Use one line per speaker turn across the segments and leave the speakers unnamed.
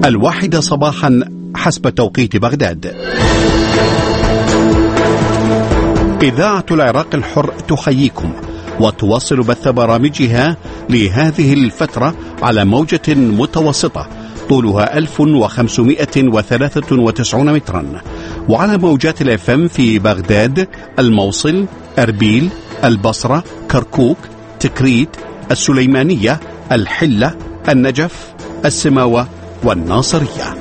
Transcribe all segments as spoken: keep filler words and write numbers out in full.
الواحدة صباحا حسب توقيت بغداد. إذاعة العراق الحر تحييكم وتواصل بث برامجها لهذه الفترة على موجة متوسطة طولها ألف وخمسمائة وثلاثة وتسعين مترا، وعلى موجات الاف ام في بغداد، الموصل، أربيل، البصرة، كركوك، تكريت، السليمانية، الحلة، النجف، السماوة والناصرية.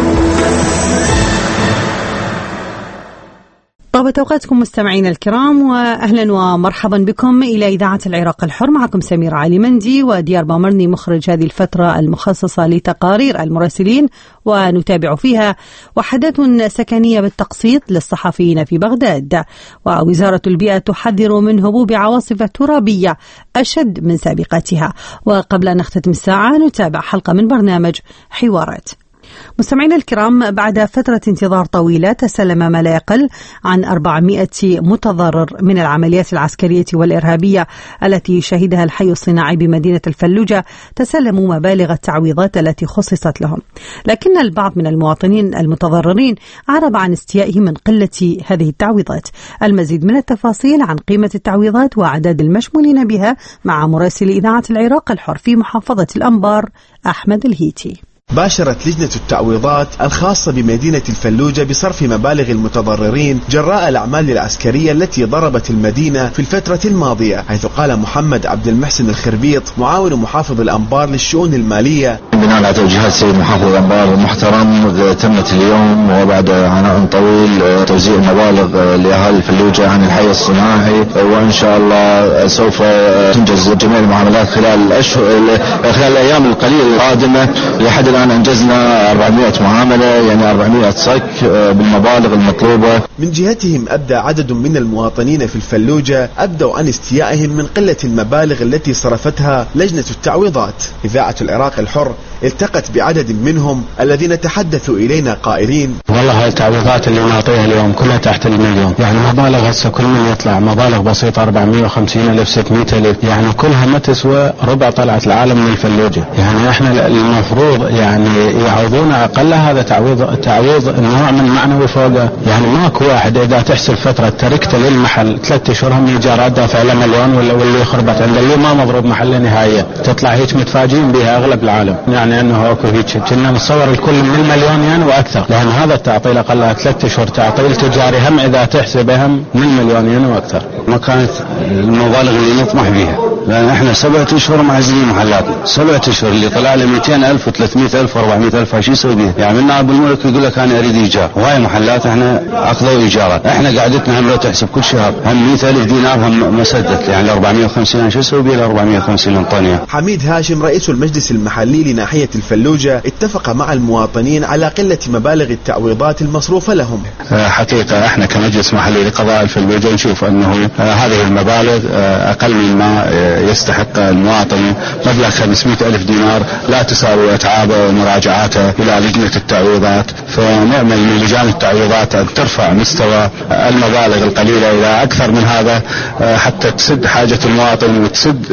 طابت أوقاتكم مستمعين الكرام، وأهلا ومرحبا بكم إلى إذاعة العراق الحر. معكم سمير علي مندي وديار بامرني مخرج هذه الفترة المخصصة لتقارير المراسلين، ونتابع فيها وحدات سكنية بالتقسيط للصحفيين في بغداد. ووزارة البيئة تحذر من هبوب عواصف ترابية أشد من سابقتها. وقبل أن نختتم الساعة نتابع حلقة من برنامج حوارات. مستمعينا الكرام، بعد فترة انتظار طويلة تسلم ما لا يقل عن أربعمائة متضرر من العمليات العسكرية والإرهابية التي شهدها الحي الصناعي بمدينة الفلوجة، تسلموا مبالغ التعويضات التي خصصت لهم، لكن البعض من المواطنين المتضررين عرب عن استيائه من قلة هذه التعويضات. المزيد من التفاصيل عن قيمة التعويضات وأعداد المشمولين بها مع مراسل إذاعة العراق الحر في محافظة الأنبار أحمد الهيتي.
باشرت لجنة التعويضات الخاصة بمدينة الفلوجة بصرف مبالغ المتضررين جراء الأعمال العسكرية التي ضربت المدينة في الفترة الماضية، حيث قال محمد عبد المحسن الخربيط معاون محافظ الأنبار للشؤون المالية:
بناء على توجيهات سيد محافظ الأنبار المحترم تمت اليوم وبعد عناء طويل توزيع مبالغ لأهالي الفلوجة عن الحي الصناعي، وإن شاء الله سوف تنجز جميع المعاملات خلال الأشهر خلال الأيام القليلة القادمة. لحد الآن أنجزنا أربعمائة معاملة، يعني أربعمائة صك بالمبالغ المطلوبة.
من جهتهم أبدى عدد من المواطنين في الفلوجة أبدوا عن استيائهم من قلة المبالغ التي صرفتها لجنة التعويضات. إذاعة العراق الحر التقت بعدد منهم الذين تحدثوا إلينا قائلين:
والله هاي التعويضات اللي نعطيها اليوم كلها تحت المليون، يعني مبالغ هسه كل من يطلع مبالغ بسيطة أربعمائة وخمسين ألف ستمائة ألف، يعني كلها ما تسوى ربع طلعة العالم من الفلوجة. يعني احنا المفروض يعني يعوضونا أقل هذا تعويض تعويض نوع من معنوي فوقه. يعني ماكو واحد إذا تحسب فترة تركته للمحل ثلاثة أشهر هم إيجارات دافع له مليون، ولا واللي خربت عنده اللي ما مضروب محل نهائيا تطلع هيك متفاجئين بها أغلب العالم. يعني أنه أكو هيك كنا نصور الكل من المليون يعني وأكثر، لأن هذا التعطيل أقل ثلاثة أشهر تعطيل تجاري هم إذا تحسبه هم من المليون يعني وأكثر.
ما كانت المبالغ اللي نطمح بها، لأن احنا سبعة أشهر معزلين محلاتنا، سبعة أشهر اللي طلع له مئتين ألف وثلاثمائة ألف وأربعمائة ألف شو يسوي بيه؟ يعني من نائب الملك يقول لك أنا أريد إيجار، وهاي محلات احنا أخذوا إيجارات، احنا قاعدتنا هم لو تحسب كل شهر هم مئة ألف دينار هم ما سدت، يعني أربعمائة وخمسين شو يسوي بيه ال أربعمائة وخمسين انطونيا.
حميد هاشم رئيس المجلس المحلي لناحية الفلوجة اتفق مع المواطنين على قلة مبالغ التعويضات المصروفة لهم.
حقيقة احنا كمجلس محلي لقضاء الفلوجة نشوف أنه هذه المبالغ أقل مما يستحق المواطن. مبلغ خمسمائة ألف دينار لا تساوي أتعابه ومراجعاته إلى لجنة التعويضات، فنأمل من لجان التعويضات أن ترفع مستوى المبالغ القليلة إلى أكثر من هذا حتى تسد حاجة المواطن وتسد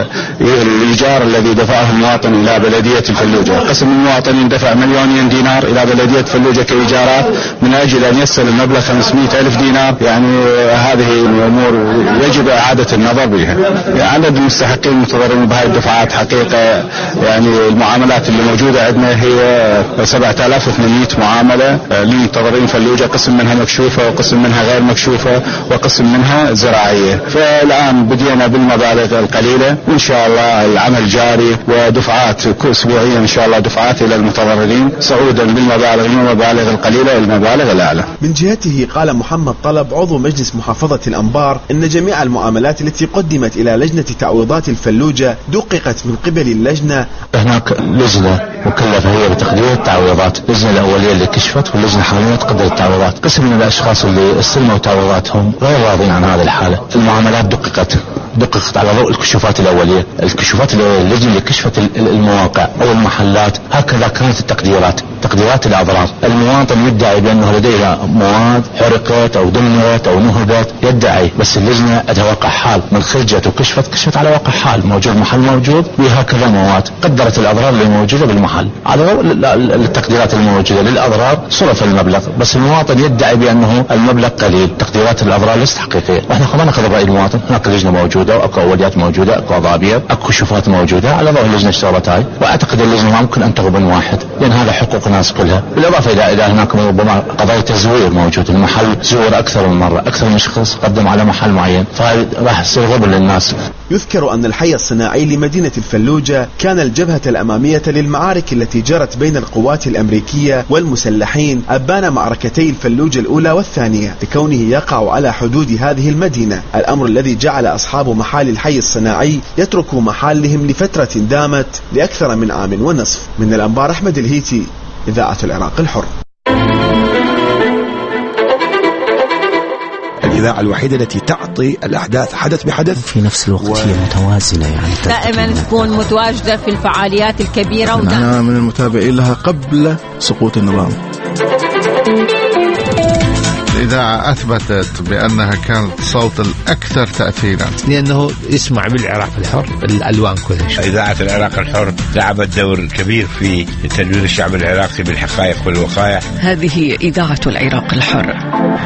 الإيجار الذي دفعه المواطن إلى بلدية الفلوجة. قسم المواطنين دفع مليونين دينار إلى بلدية فلوجة كإيجارات من أجل أن يصل المبلغ خمسمائة ألف دينار. يعني هذه الأمور يجب إعادة النظر بها. عدد المستحقين المتضررين بهذه الدفعات حقيقة يعني المعاملات اللي موجودة عندنا هي سبعة آلاف وثمانمائة معاملة للمتضررين فلوجة، قسم منها مكشوفة وقسم منها غير مكشوفة وقسم منها زراعية. فالآن بدينا بالمبالغ القليلة وإن شاء الله العمل جاري ودفعات أسبوعيا إن شاء الله دفعات إلى المتضررين صعودا بالمبالغ من المبالغ القليلة إلى المبالغ الأعلى.
من جهته قال محمد طلب عضو مجلس محافظة الأنبار إن جميع المعاملات التي قدمت إلى لجنة تعويضات الفلوجة دققت من قبل اللجنة.
هناك لجنة مكلفة هي بتقدير التعويضات، اللجنة الأولية اللي كشفت واللجنة الحالية تقدر التعويضات. قسم من الأشخاص اللي استلموا تعويضاتهم غير راضين عن هذه الحالة. المعاملات دققت
دققت على ضوء الكشوفات الأولية، الكشوفات التي اللي كشفت المواقع أو المحلات، هكذا كانت التقديرات، تقديرات الأضرار. المواطن يدعي بأنه لديه مواد حرقت أو دمرت أو نهبت، يدعي، بس اللجنة أتوقع حال من خرجت وكشفت، كشفت على واقع حال موجود، محل موجود بهكذا مواد، قدرت الأضرار اللي موجودة بالمحل على ضوء التقديرات الموجودة للأضرار صرف المبلغ، بس المواطن يدعي بأنه المبلغ قليل. تقديرات الأضرار ليست حقيقية، واحنا خلينا ناخذ رأي المواطن. هناك لجنة موجودة واكو أوليات موجودة، اكو ضابير، اكو كشوفات موجودة على ضوء اللجنة اشتغلت هاي، واعتقد اللجنة ما ممكن ان تغبن واحد، لان هذا حقوق الناس كلها. بالاضافة الى الى هناك ربما قضايا تزوير موجود، المحل زور اكثر من مرة، اكثر من شخص قدم على محل معين، فهذا راح يصير غبن للناس.
يذكر أن الحي الصناعي لمدينة الفلوجة كان الجبهة الأمامية للمعارك التي جرت بين القوات الأمريكية والمسلحين أبان معركتي الفلوجة الأولى والثانية، لكونه يقع على حدود هذه المدينة، الأمر الذي جعل أصحاب محال الحي الصناعي يتركوا محلهم لفترة دامت لأكثر من عام ونصف. من الأنبار أحمد الهيتي، إذاعة العراق الحر.
الإذاعة الوحيدة التي تعطي الأحداث حدث بحدث
في نفس الوقت و... هي متوازنة، يعني
دائما تكون متواجدة في الفعاليات الكبيرة.
أنا من المتابعين لها قبل سقوط النظام.
الإذاعة أثبتت بأنها كانت صوت الأكثر تأثيرا،
لأنه يسمع بالعراق الحر الألوان كلها.
إذاعة العراق الحر لعبت دور كبير في تدوير الشعب العراقي بالحقائق والوقائع.
هذه إذاعة العراق الحر.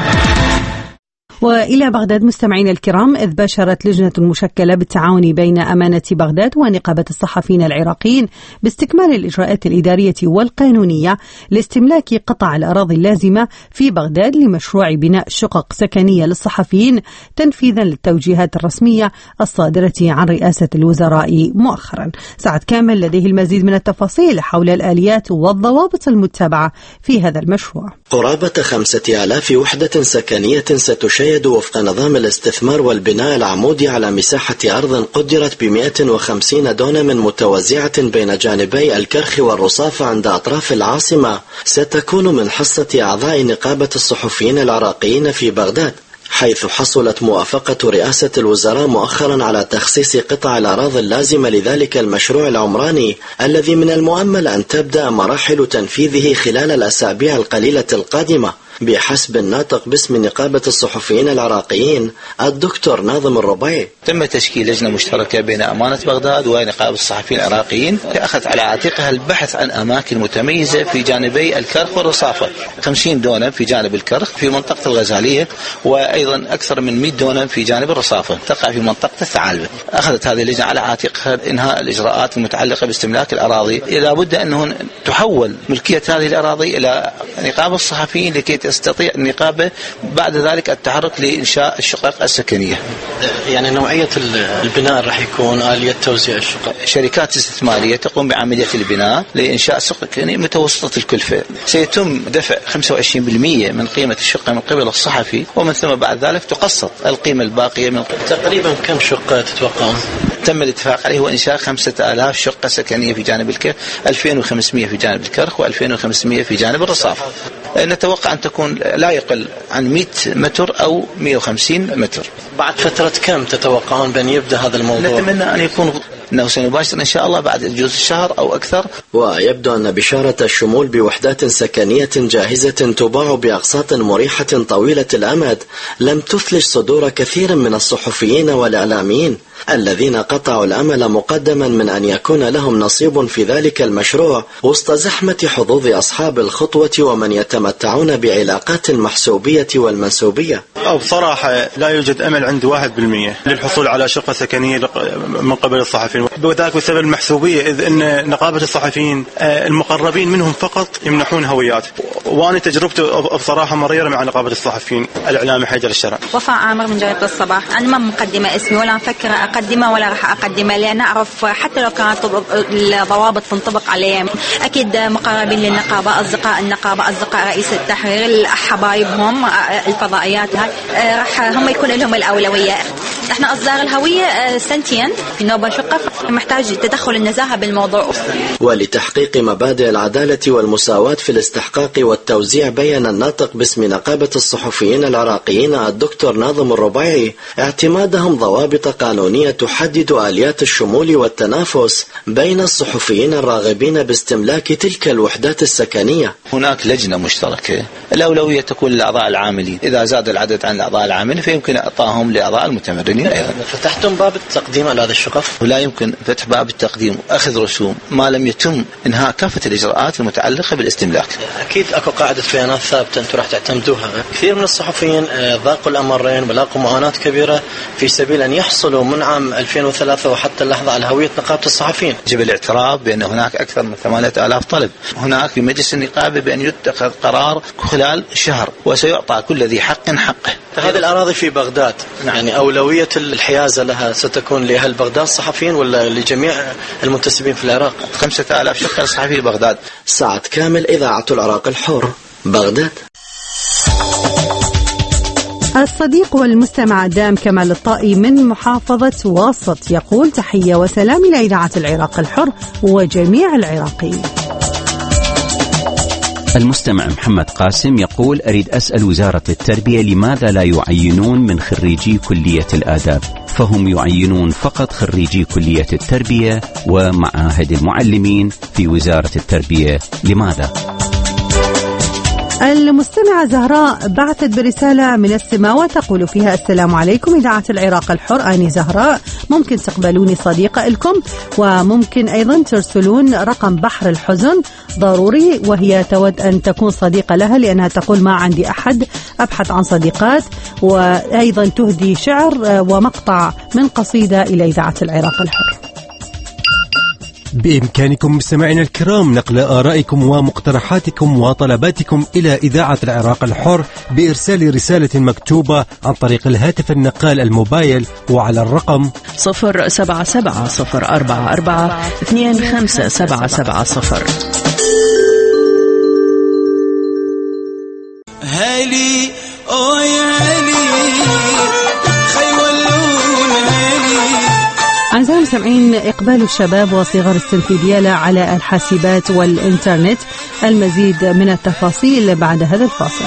وإلى بغداد مستمعين الكرام، إذ باشرت لجنة مشكلة بالتعاون بين أمانة بغداد ونقابة الصحفيين العراقيين باستكمال الإجراءات الإدارية والقانونية لاستملاك قطع الأراضي اللازمة في بغداد لمشروع بناء شقق سكنية للصحفيين تنفيذا للتوجيهات الرسمية الصادرة عن رئاسة الوزراء مؤخرا. سعد كامل لديه المزيد من التفاصيل حول الآليات والضوابط المتبعة في هذا المشروع.
قرابة خمسة آلاف وحدة سكنية ستشيد وفق نظام الاستثمار والبناء العمودي على مساحة أرض قدرت بمئة وخمسين دونم متوزعة بين جانبي الكرخ والرصاف عند أطراف العاصمة، ستكون من حصة أعضاء نقابة الصحفيين العراقيين في بغداد، حيث حصلت موافقة رئاسة الوزراء مؤخرا على تخصيص قطع الأراضي اللازمة لذلك المشروع العمراني الذي من المؤمل أن تبدأ مراحل تنفيذه خلال الأسابيع القليلة القادمة، بحسب الناطق باسم نقابة الصحفيين العراقيين الدكتور ناظم الربيع.
تم تشكيل لجنة مشتركة بين أمانة بغداد ونقابة الصحفيين العراقيين أخذت على عاتقها البحث عن أماكن متميزة في جانبي الكرخ والرصافة، خمسين دونم في جانب الكرخ في منطقة الغزالية، وأيضا أكثر من مئة دونم في جانب الرصافة تقع في منطقة الثعالبة. أخذت هذه اللجنة على عاتقها إنهاء الإجراءات المتعلقة باستملاك الأراضي. لا بد أنه تحول ملكية هذه الأراضي إلى نقابة الصحفيين لكي تستطيع النقابة بعد ذلك التحرك لإنشاء الشقق السكنية.
يعني نوعية البناء راح يكون آلية توزيع الشقق.
شركات استثمارية تقوم بعملية البناء لإنشاء شقق متوسطة الكلفة. سيتم دفع خمسة وعشرين بالمئة من قيمة الشقة من قبل الصحفي، ومن ثم بعد ذلك تقسط القيمة الباقية من قبل.
تقريبا كم شقة تتوقعون؟
تم الاتفاق عليه هو إنشاء خمسة آلاف شقة سكنية في جانب الكرخ، ألفين وخمسمئة في جانب الكرخ وألفين وخمسمئة في جانب الرصاف. نتوقع أن تكون لا يقل عن مئة متر أو مئة وخمسين متر.
بعد فترة كم تتوقعون بأن يبدأ هذا الموضوع؟
نتمنى أن يكون أنه سنباشر إن شاء الله بعد جزء الشهر أو أكثر.
ويبدو أن بشارة الشمول بوحدات سكنية جاهزة تباع بأقساط مريحة طويلة الأمد لم تثلج صدور كثير من الصحفيين والإعلاميين الذين قطعوا الأمل مقدما من أن يكون لهم نصيب في ذلك المشروع وسط زحمة حظوظ أصحاب الخطوة ومن يتمتعون بعلاقات المحسوبية والمنسوبية.
أو بصراحة لا يوجد أمل عند واحد بالمئة للحصول على شقة سكنية من قبل الصحفيين، وذلك بسبب المحسوبية، إذ أن نقابة الصحفيين المقربين منهم فقط يمنحون هويات. وأنا تجربتي بصراحة مريرة مع نقابة الصحفيين الإعلامي حيدر الشرع.
وفاء عامر من جريدة الصباح. أنا ما مقدمة اسمي ولا مفكرة أقدمه ولا راح أقدمه، لأن أعرف حتى لو كانت الضوابط تنطبق عليه. أكيد مقربين للنقابة، أصدقاء النقابة، أصدقاء رئيس التحرير، حبايبهم، الفضائيات هاي راح هم يكون لهم الأولوية. احنا أصدار الهوية سنتين في نوبة شقة، محتاج تدخل النزاهة بالموضوع.
ولتحقيق مبادئ العدالة والمساواة في الاستحقاق والتوزيع، بيّن الناطق باسم نقابة الصحفيين العراقيين الدكتور ناظم الربيعي اعتمادهم ضوابط قانونية تحدد آليات الشمول والتنافس بين الصحفيين الراغبين باستملاك تلك الوحدات السكنية.
هناك لجنة مشتركة، الأولوية تكون للأعضاء العاملين، إذا زاد العدد عن الأعضاء العاملين فيمكن إعطائهم لأعضاء المتمرنين أيضا.
فتحتم باب التقديم على هذا الشقف؟
ولا يمكن فتح باب التقديم وأخذ رسوم ما لم يتم إنهاء كافة الإجراءات المتعلقة بالاستملاك.
أكيد أكو قاعدة بيانات ثابتة أنتم راح تعتمدوها. كثير من الصحفيين ذاقوا الأمرين ولاقوا معاناة كبيرة في سبيل أن يحصلوا من عام ألفين وثلاثة وحتى اللحظة على هوية نقابة الصحفيين.
يجب الاعتراف بأن هناك أكثر من ثمانية آلاف طلب. هناك في مجلس النقابة بأن يتخذ قرار خلال شهر وسيعطى كل ذي حق حقه.
هذه الأراضي في بغداد، نعم. يعني أولوية الحيازة لها ستكون لأهل بغداد الصحفيين ولا لجميع المنتسبين في العراق؟
خمسة آلاف شقة صحفي في بغداد.
سعد كامل، إذاعة العراق الحر، بغداد.
الصديق والمستمع الدائم كمال الطائي من محافظة واسط يقول: تحية وسلام إلى إذاعة العراق الحر وجميع العراقيين.
المستمع محمد قاسم يقول: أريد أسأل وزارة التربية لماذا لا يعينون من خريجي كلية الآداب؟ فهم يعينون فقط خريجي كلية التربية ومعاهد المعلمين في وزارة التربية، لماذا؟
المستمعة زهراء بعثت برسالة من السماوة تقول فيها: السلام عليكم إذاعة العراق الحر، أنا زهراء، ممكن تقبلوني صديقة لكم وممكن أيضا ترسلون رقم بحر الحزن ضروري، وهي تود أن تكون صديقة لها لأنها تقول ما عندي أحد أبحث عن صديقات، وأيضا تهدي شعر ومقطع من قصيدة إلى إذاعة العراق الحر.
بإمكانكم مستمعينا الكرام نقل آرائكم ومقترحاتكم وطلباتكم إلى إذاعة العراق الحر بإرسال رسالة مكتوبة عن طريق الهاتف النقال الموبايل وعلى الرقم
صفر سبعة سبعة صفر أربعة أربعة اثنين خمسة سبعة سبعة صفر.
هالي أوي هالي
أعزائي المستمعين، إقبال الشباب وصغار السن في ديالى على الحاسبات والإنترنت. المزيد من التفاصيل بعد هذا الفاصل.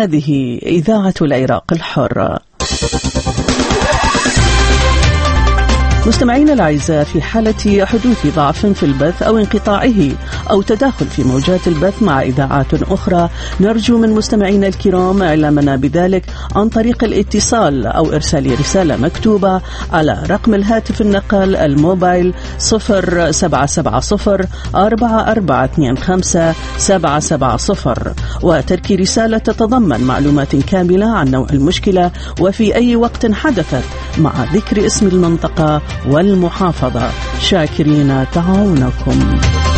هذه إذاعة العراق الحر. مستمعينا الأعزاء، في حالة حدوث ضعف في البث أو انقطاعه أو تداخل في موجات البث مع إذاعات أخرى، نرجو من مستمعينا الكرام إعلامنا بذلك عن طريق الاتصال أو إرسال رسالة مكتوبة على رقم الهاتف النقال الموبايل صفر سبعة سبعة صفر أربعة أربعة اثنين خمسة سبعة سبعة صفر، وترك رسالة تتضمن معلومات كاملة عن نوع المشكلة وفي أي وقت حدثت، مع ذكر اسم المنطقة والمحافظة. شاكرين تعاونكم.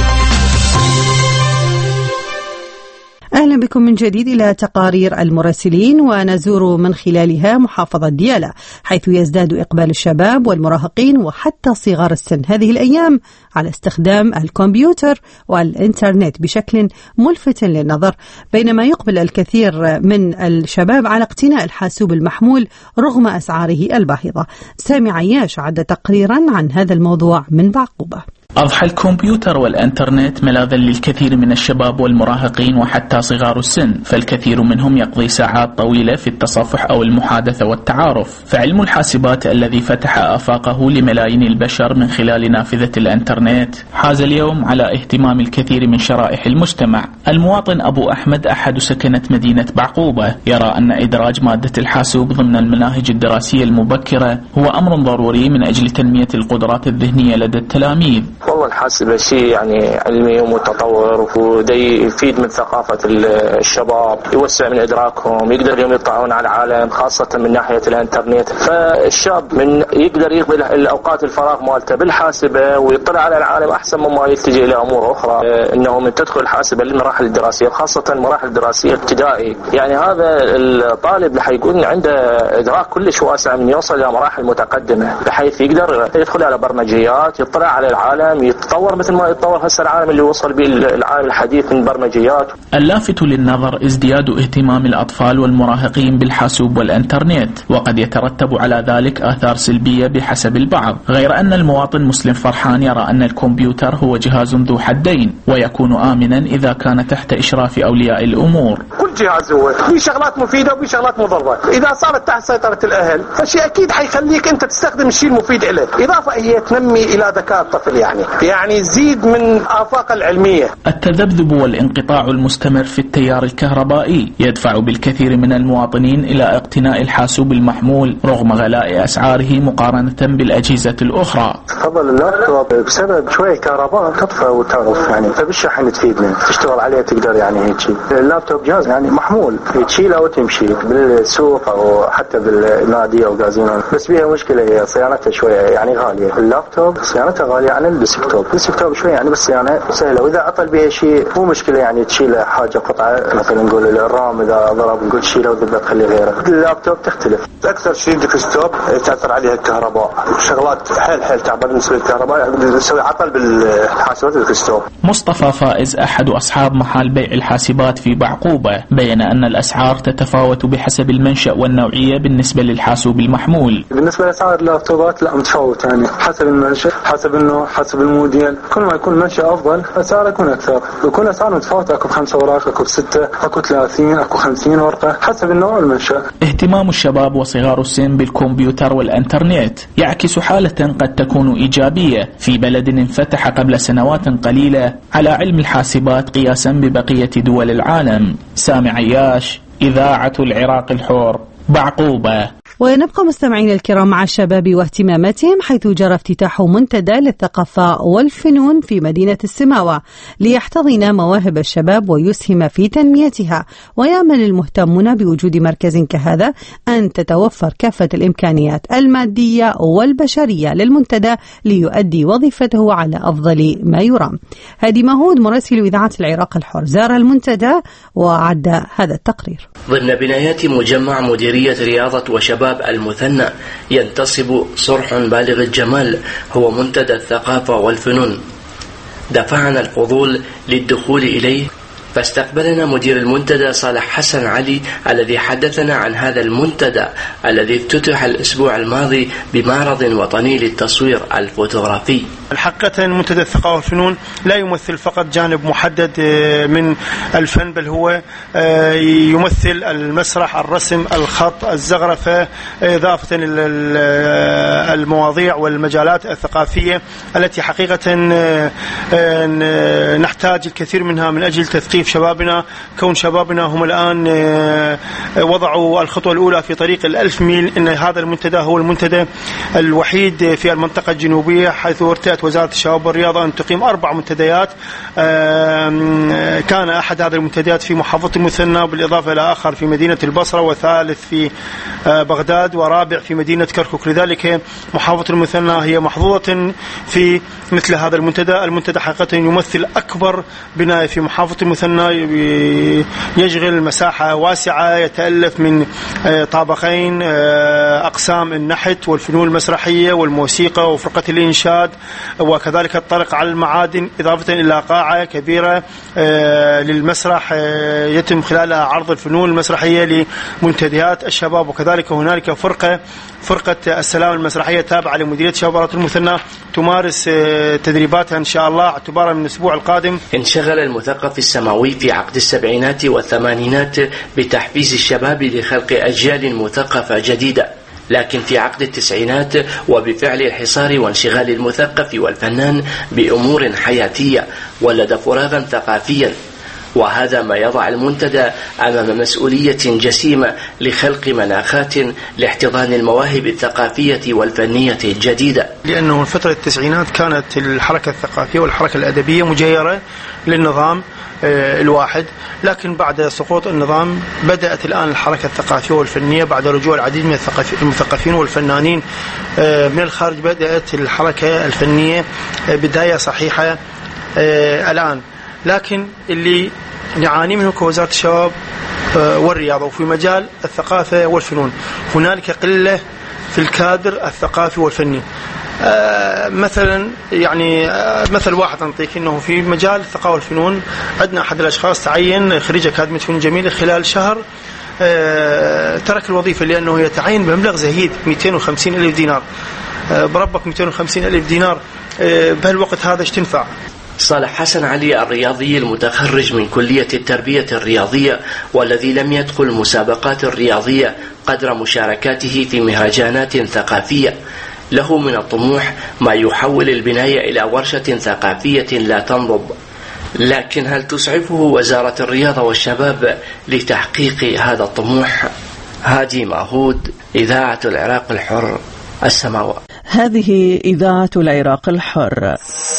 أهلا بكم من جديد إلى تقارير المراسلين، ونزور من خلالها محافظة ديالى، حيث يزداد إقبال الشباب والمراهقين وحتى صغار السن هذه الأيام على استخدام الكمبيوتر والإنترنت بشكل ملفت للنظر، بينما يقبل الكثير من الشباب على اقتناء الحاسوب المحمول رغم أسعاره الباهظة. سامي عياش عد تقريرا عن هذا الموضوع من بعقوبة.
أضحى الكمبيوتر والإنترنت ملاذا للكثير من الشباب والمراهقين وحتى صغار السن، فالكثير منهم يقضي ساعات طويلة في التصفح أو المحادثة والتعارف. فعلم الحاسبات الذي فتح آفاقه لملايين البشر من خلال نافذة الإنترنت حاز اليوم على اهتمام الكثير من شرائح المجتمع. المواطن أبو أحمد أحد سكنة مدينة بعقوبة يرى أن إدراج مادة الحاسوب ضمن المناهج الدراسية المبكرة هو أمر ضروري من أجل تنمية القدرات الذهنية لدى التلاميذ.
والله الحاسب شيء يعني علمي ومتطور، وده يفيد من ثقافة الشباب، يوسع من إدراكهم، يقدر يوم يطلعون على العالم خاصة من ناحية الإنترنت. فالشاب من يقدر يقضي الأوقات الفراغ مالته بالحاسبة ويطلع على العالم أحسن مما يلتجئ إلى أمور أخرى. إنه من تدخل الحاسبة للمراحل الدراسية خاصة المراحل الدراسية ابتدائي، يعني هذا الطالب رح يكون عنده إدراك كلش واسع من يوصل إلى مراحل متقدمة، بحيث يقدر يدخل على برمجيات، يطلع على العالم، يتطور مثل ما يتطور هسه العالم اللي وصل به العالم الحديث من برمجيات.
اللافت للنظر ازدياد اهتمام الأطفال والمراهقين بالحاسوب والإنترنت، وقد يترتب على ذلك آثار سلبية بحسب البعض، غير أن المواطن مسلم فرحان يرى أن الكمبيوتر هو جهاز ذو حدين ويكون آمنا إذا كان تحت إشراف أولياء الأمور.
كل جهاز هو في شغلات مفيدة وفي شغلات مضرة، إذا صارت تحت سيطرة الأهل فشيء أكيد حيخليك أنت تستخدم الشيء المفيد له، إضافة هي تنمي إلى ذكاء الطفل، يعني يعني يزيد من آفاق العلمية.
التذبذب والانقطاع المستمر في التيار الكهربائي يدفع بالكثير من المواطنين إلى اقتناء الحاسوب المحمول رغم غلاء أسعاره مقارنة بالأجهزة الأخرى.
تفضل اللابتوب بسبب شوية كهرباء تطفى وتعرف، يعني فبالشحن تفيدنا، تشتغل عليه تقدر يعني هيك. اللابتوب جهاز يعني محمول تشيله وتمشي بالسوق أو حتى بالنادي أو غازينون، بس بيها مشكلة هي صيانتها شوية يعني غالية. اللابتوب صيانتها غالية عن الديسكتوب، الديسكتوب شوية يعني بس يعني سهلة، وإذا عطل بها شيء مو مشكلة يعني تشيل حاجة قطعة مثلا نقول الرام إذا ضرب نقول تشيله وتبدأ تخلي غيره. اللابتوب تختلف أكثر شيء الديسكتوب تأثر عليها الكهرباء، شغلات حيل حيل تعبان بالنسبة للكهرباء يسوي عطل بالحاسوبات الديسكتوب.
مصطفى فائز أحد أصحاب محل بيع الحاسبات في بعقوبة بين أن الأسعار تتفاوت بحسب المنشأ والنوعية بالنسبة للحاسوب المحمول.
بالنسبة لأسعار اللابتوبات لا متفاوت، يعني حسب المنشأ حسب النوع حسب الموديل، كل ما يكون منشأ أفضل أسعاره يكون أكثر، ويكون أسعار متفاوتة، أكو بخمسة وراق أكو بستة أكو ثلاثين أكو خمسين ورقة حسب النوع والمنشأ.
اهتمام الشباب وصغار السن بالكمبيوتر والإنترنت يعكس حالة قد تكون إيجابية في بلد انفتح قبل سنوات قليلة على علم الحاسبات قياسا ببقية دول العالم. سامي عياش، إذاعة العراق الحر، بعقوبة.
ونبقى مستمعين الكرام مع الشباب واهتماماتهم، حيث جرى افتتاح منتدى للثقافة والفنون في مدينة السماوة ليحتضن مواهب الشباب ويسهم في تنميتها. ويأمل المهتمون بوجود مركز كهذا أن تتوفر كافة الإمكانيات المادية والبشرية للمنتدى ليؤدي وظيفته على أفضل ما يرام. هادي مهود مراسل إذاعة العراق الحر زار المنتدى وعد هذا التقرير.
ضمن بنايات مجمع مديرية رياضة وشباب المثنى ينتصب صرح بالغ الجمال هو منتدى الثقافة والفنون. دفعنا الفضول للدخول إليه فاستقبلنا مدير المنتدى صالح حسن علي الذي حدثنا عن هذا المنتدى الذي افتتح الأسبوع الماضي بمعرض وطني للتصوير الفوتوغرافي.
حقيقة منتدى الثقافة والفنون لا يمثل فقط جانب محدد من الفن، بل هو يمثل المسرح، الرسم، الخط، الزخرفة، إضافة إلى المواضيع والمجالات الثقافية التي حقيقة نحتاج الكثير منها من أجل تثقيف شبابنا، كون شبابنا هم الآن وضعوا الخطوة الأولى في طريق الألف ميل. إن هذا المنتدى هو المنتدى الوحيد في المنطقة الجنوبية حيث ارتأت وزارة الشباب والرياضة أن تقيم أربع منتديات. كان أحد هذه المنتديات في محافظة المثنى، بالإضافة إلى آخر في مدينة البصرة، وثالث في بغداد، ورابع في مدينة كركوك. لذلك محافظة المثنى هي محظوظة في مثل هذا المنتدى. المنتدى حقيقة يمثل أكبر بناء في محافظة المثنى، يشغل مساحة واسعة، يتألف من طابقين، أقسام النحت والفنون المسرحية والموسيقى وفرقة الإنشاد، وكذلك الطرق على المعادن، إضافة إلى قاعة كبيرة للمسرح يتم خلالها عرض الفنون المسرحية لمنتديات الشباب. وكذلك هنالك فرقة فرقة السلام المسرحية تابعة لمديرية شباب المثنى تمارس تدريباتها إن شاء الله اعتبارا من الأسبوع القادم.
انشغل المثقف السماوي في عقد السبعينات والثمانينات بتحفيز الشباب لخلق أجيال مثقفة جديدة، لكن في عقد التسعينات وبفعل الحصار وانشغال المثقف والفنان بأمور حياتية ولد فراغا ثقافيا، وهذا ما يضع المنتدى أمام مسؤولية جسيمة لخلق مناخات لاحتضان المواهب الثقافية والفنية الجديدة.
لأنه في فترة التسعينات كانت الحركة الثقافية والحركة الأدبية مجيرة للنظام الواحد، لكن بعد سقوط النظام بدأت الآن الحركة الثقافية والفنية بعد رجوع العديد من المثقفين والفنانين من الخارج. بدأت الحركة الفنية بداية صحيحة الآن، لكن اللي نعاني منه كوزارة الشباب والرياضة وفي مجال الثقافة والفنون هنالك قلة في الكادر الثقافي والفني. آه مثلا يعني آه مثل واحد أنطيك إنه في مجال الثقافة والفنون عندنا أحد الأشخاص تعين خريج أكاديمية فنون جميلة خلال شهر آه ترك الوظيفة لأنه يتعين بمبلغ زهيد مئتين وخمسين ألف دينار. آه بربك مئتين وخمسين ألف دينار آه بهالوقت هذا ايش تنفع؟
صالح حسن علي الرياضي المتخرج من كلية التربية الرياضية والذي لم يدخل مسابقات الرياضية قدر مشاركاته في مهرجانات ثقافية، له من الطموح ما يحول البناية إلى ورشة ثقافية لا تنضب، لكن هل تسعفه وزارة الرياضة والشباب لتحقيق هذا الطموح؟ هادي ماهود، إذاعة العراق الحر، السماوات.
هذه إذاعة العراق الحر.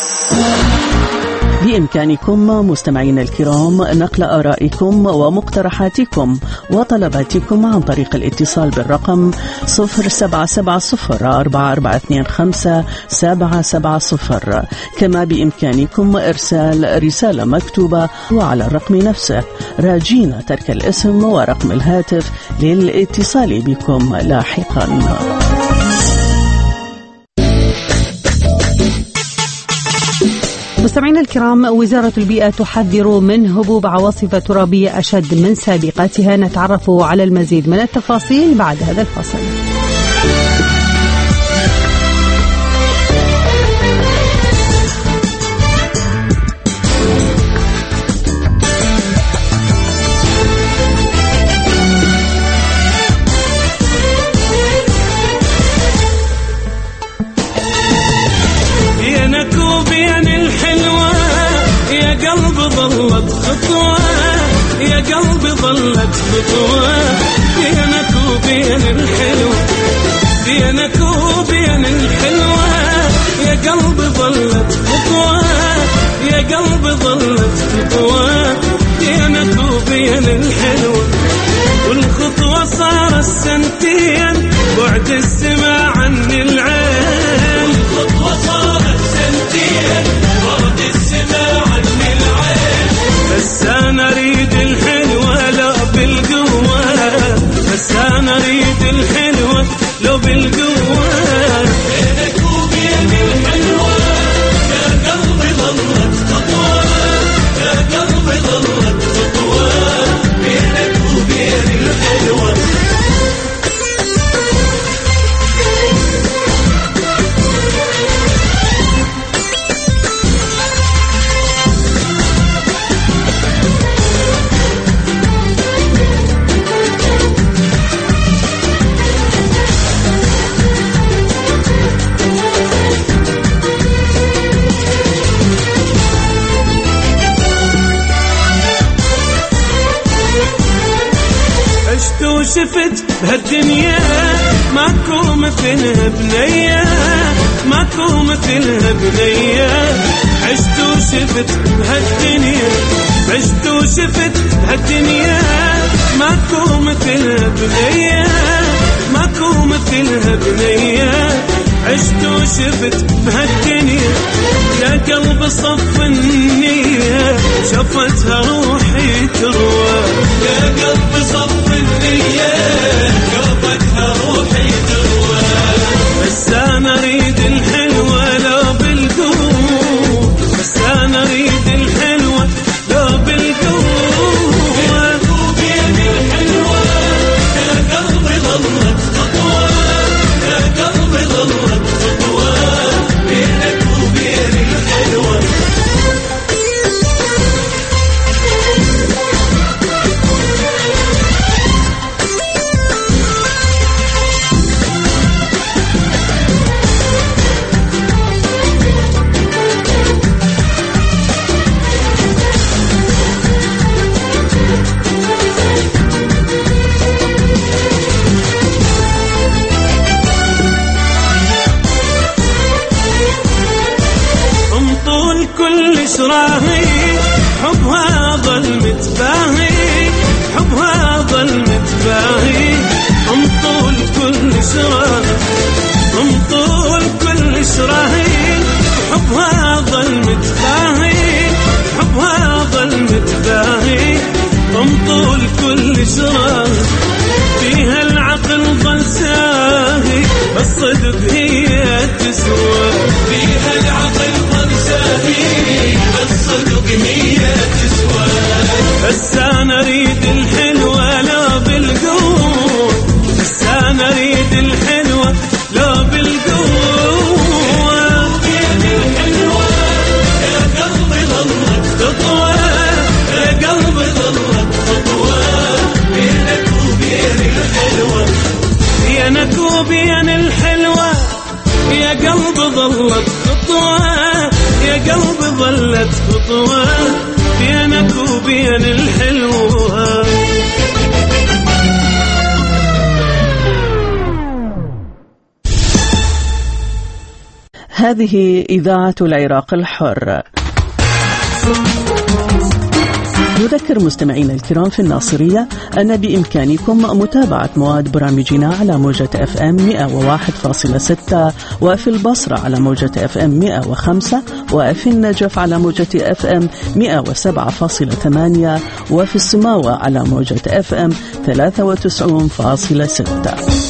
بإمكانكم مستمعين الكرام نقل آرائكم ومقترحاتكم وطلباتكم عن طريق الاتصال بالرقم صفر سبعة سبعة صفر أربعة أربعة اثنين خمسة سبعة سبعة صفر، كما بإمكانكم إرسال رسالة مكتوبة وعلى الرقم نفسه، راجين ترك الاسم ورقم الهاتف للاتصال بكم لاحقا.
مستمعينا الكرام، وزارة البيئة تحذر من هبوب عواصف ترابية أشد من سابقتها. نتعرف على المزيد من التفاصيل بعد هذا الفصل.
ظلت خطوة يا قلبي ظلت خطوة بينك وبين الحلوة بينك وبين الحلوة يا قلبي ظلت خطوة يا قلبي ظلت خطوة بينك وبين الحلوة والخطوة صار السنتين بعد السماء عن العين والخطوة صارت سنتين بعد السماء عن العين بس أنا أريد الحلوة لو بالقوة بس أنا أريد الحلوة لو بالقوة بينك وبين الحلوة يا قلبي ظلت خطوة يا قلبي ظلت وشفت بهالدنيا ماكو مثلها بنية ماكو مثلها بنية عشت وشفت بهالدنيا عشت وشفت بهالدنيا ماكو مثلها بنية ماكو مثلها بنية عشت وشفت بهالدنيا يا قلب صف النية شفتها روحي تروى يا قلب صف النية شفتها روحي تروى بس أنا أريد الحلوة لو بالقوة بس أنا أريد الحلوة لو بالقوة وبين الحلوة يا قلبي ظلت خطوة يا قلبي ظلت خطوة بينك وبين الحلوة راهي حبها ظل متباهي حبها ظل متباهي ام طول كل شراهي ام طول كل شراهي حبها ظل متباهي حبها ظل متباهي ام طول كل شراهي فيها العقل ظل ساهي الصدق هي تسوى فيها العقل ظل ساهي الصدق هي تسوى بس أنا أريد الحلوة لا بالقوة بس أنا أريد الحلوة لا بالقوة بين الحلوة يا قلبي ظلت خطوة يا قلبي ظلت خطوة بينك وبين الحلوة بينك وبين الحلوة يا قلبي ظلت خطوة يا قلبي ظلت خطوة بينك وبين الحلوة.
هذه إذاعة العراق الحر. نذكر مستمعينا الكرام في الناصرية أن بإمكانكم متابعة مواد برامجنا على موجة اف ام مئة وواحد فاصلة ستة وفي البصرة على موجة اف ام مئة وخمسة وفي النجف على موجة اف ام مئة وسبعة فاصلة ثمانية وفي السماوة على موجة اف ام ثلاثة وتسعين فاصلة ستة.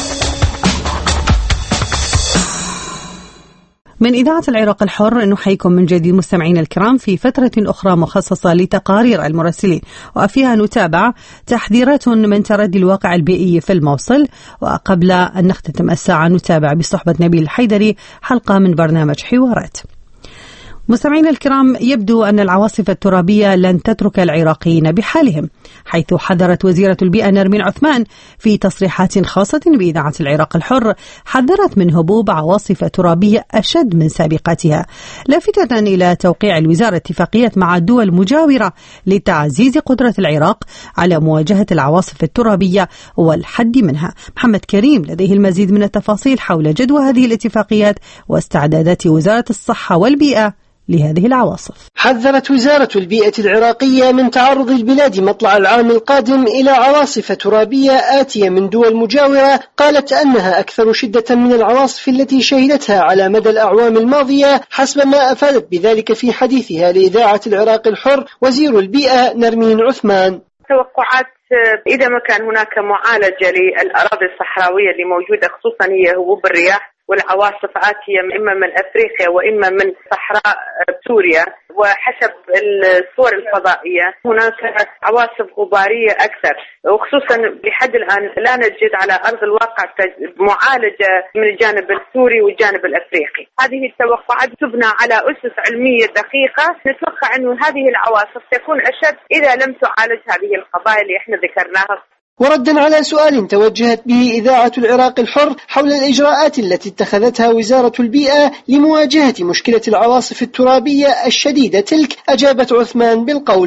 من إذاعة العراق الحر نحييكم من جديد مستمعين الكرام في فترة أخرى مخصصة لتقارير المراسلين، وفيها نتابع تحذيرات من تردي الواقع البيئي في الموصل. وقبل أن نختتم الساعة نتابع بصحبة نبيل الحيدري حلقة من برنامج حوارات. مستمعينا الكرام، يبدو أن العواصف الترابية لن تترك العراقيين بحالهم، حيث حذرت وزيرة البيئة نرمين عثمان في تصريحات خاصة بإذاعة العراق الحر، حذرت من هبوب عواصف ترابية أشد من سابقتها، لافتة إلى توقيع الوزارة اتفاقية مع الدول المجاورة لتعزيز قدرة العراق على مواجهة العواصف الترابية والحد منها. محمد كريم لديه المزيد من التفاصيل حول جدوى هذه الاتفاقيات واستعدادات وزارة الصحة والبيئة لهذه العواصف.
حذرت وزارة البيئة العراقية من تعرض البلاد مطلع العام القادم إلى عواصف ترابية آتية من دول مجاورة، قالت أنها أكثر شدة من العواصف التي شهدتها على مدى الأعوام الماضية، حسب ما أفادت بذلك في حديثها لإذاعة العراق الحر وزير البيئة نرمين عثمان.
توقعات إذا ما كان هناك معالجة للأراضي الصحراوية اللي موجودة، خصوصا هي هبوب الرياح والعواصف آتية إما من أفريقيا وإما من صحراء سوريا، وحسب الصور الفضائية هناك عواصف غبارية أكثر، وخصوصا لحد الآن لا نجد على أرض الواقع معالجة من الجانب السوري والجانب الأفريقي. هذه التوقعات تبنى على أسس علمية دقيقة، نتوقع أن هذه العواصف تكون أشد إذا لم تعالج هذه القضايا اللي احنا ذكرناها.
وردا على سؤال توجهت به إذاعة العراق الحر حول الإجراءات التي اتخذتها وزارة البيئة لمواجهة مشكلة العواصف الترابية الشديدة تلك، أجابت عثمان بالقول: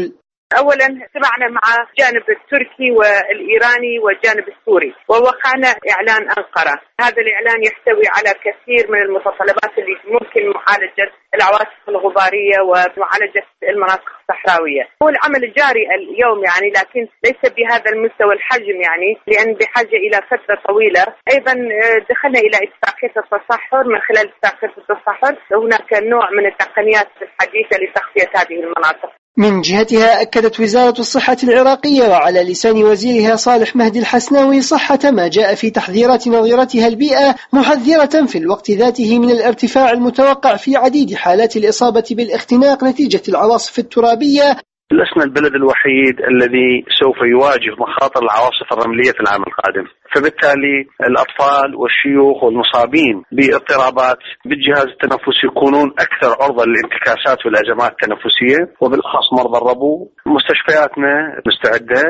أولا سمعنا مع الجانب التركي والإيراني والجانب السوري، ووقعنا إعلان أنقرة. هذا الإعلان يحتوي على كثير من المتطلبات اللي ممكن معالجة العواصف الغبارية ومعالجة المناطق الصحراوية. هو العمل الجاري اليوم يعني، لكن ليس بهذا المستوى الحجم يعني، لأن بحاجة إلى فترة طويلة. أيضا دخلنا إلى اتفاقية التصحر. من خلال اتفاقية التصحر هناك نوع من التقنيات الحديثة لتغطية هذه المناطق.
من جهتها أكدت وزارة الصحة العراقية وعلى لسان وزيرها صالح مهدي الحسناوي صحة ما جاء في تحذيرات نظيرتها البيئة، محذرة في الوقت ذاته من الارتفاع المتوقع في عديد حالات الإصابة بالاختناق نتيجة العواصف الترابية.
لسنا البلد الوحيد الذي سوف يواجه مخاطر العواصف الرملية في العام القادم، فبالتالي الأطفال والشيوخ والمصابين باضطرابات بالجهاز التنفسي يكونون أكثر عرضة للانتكاسات والأزمات التنفسية، وبالأخص مرضى الربو. مستشفياتنا مستعدة،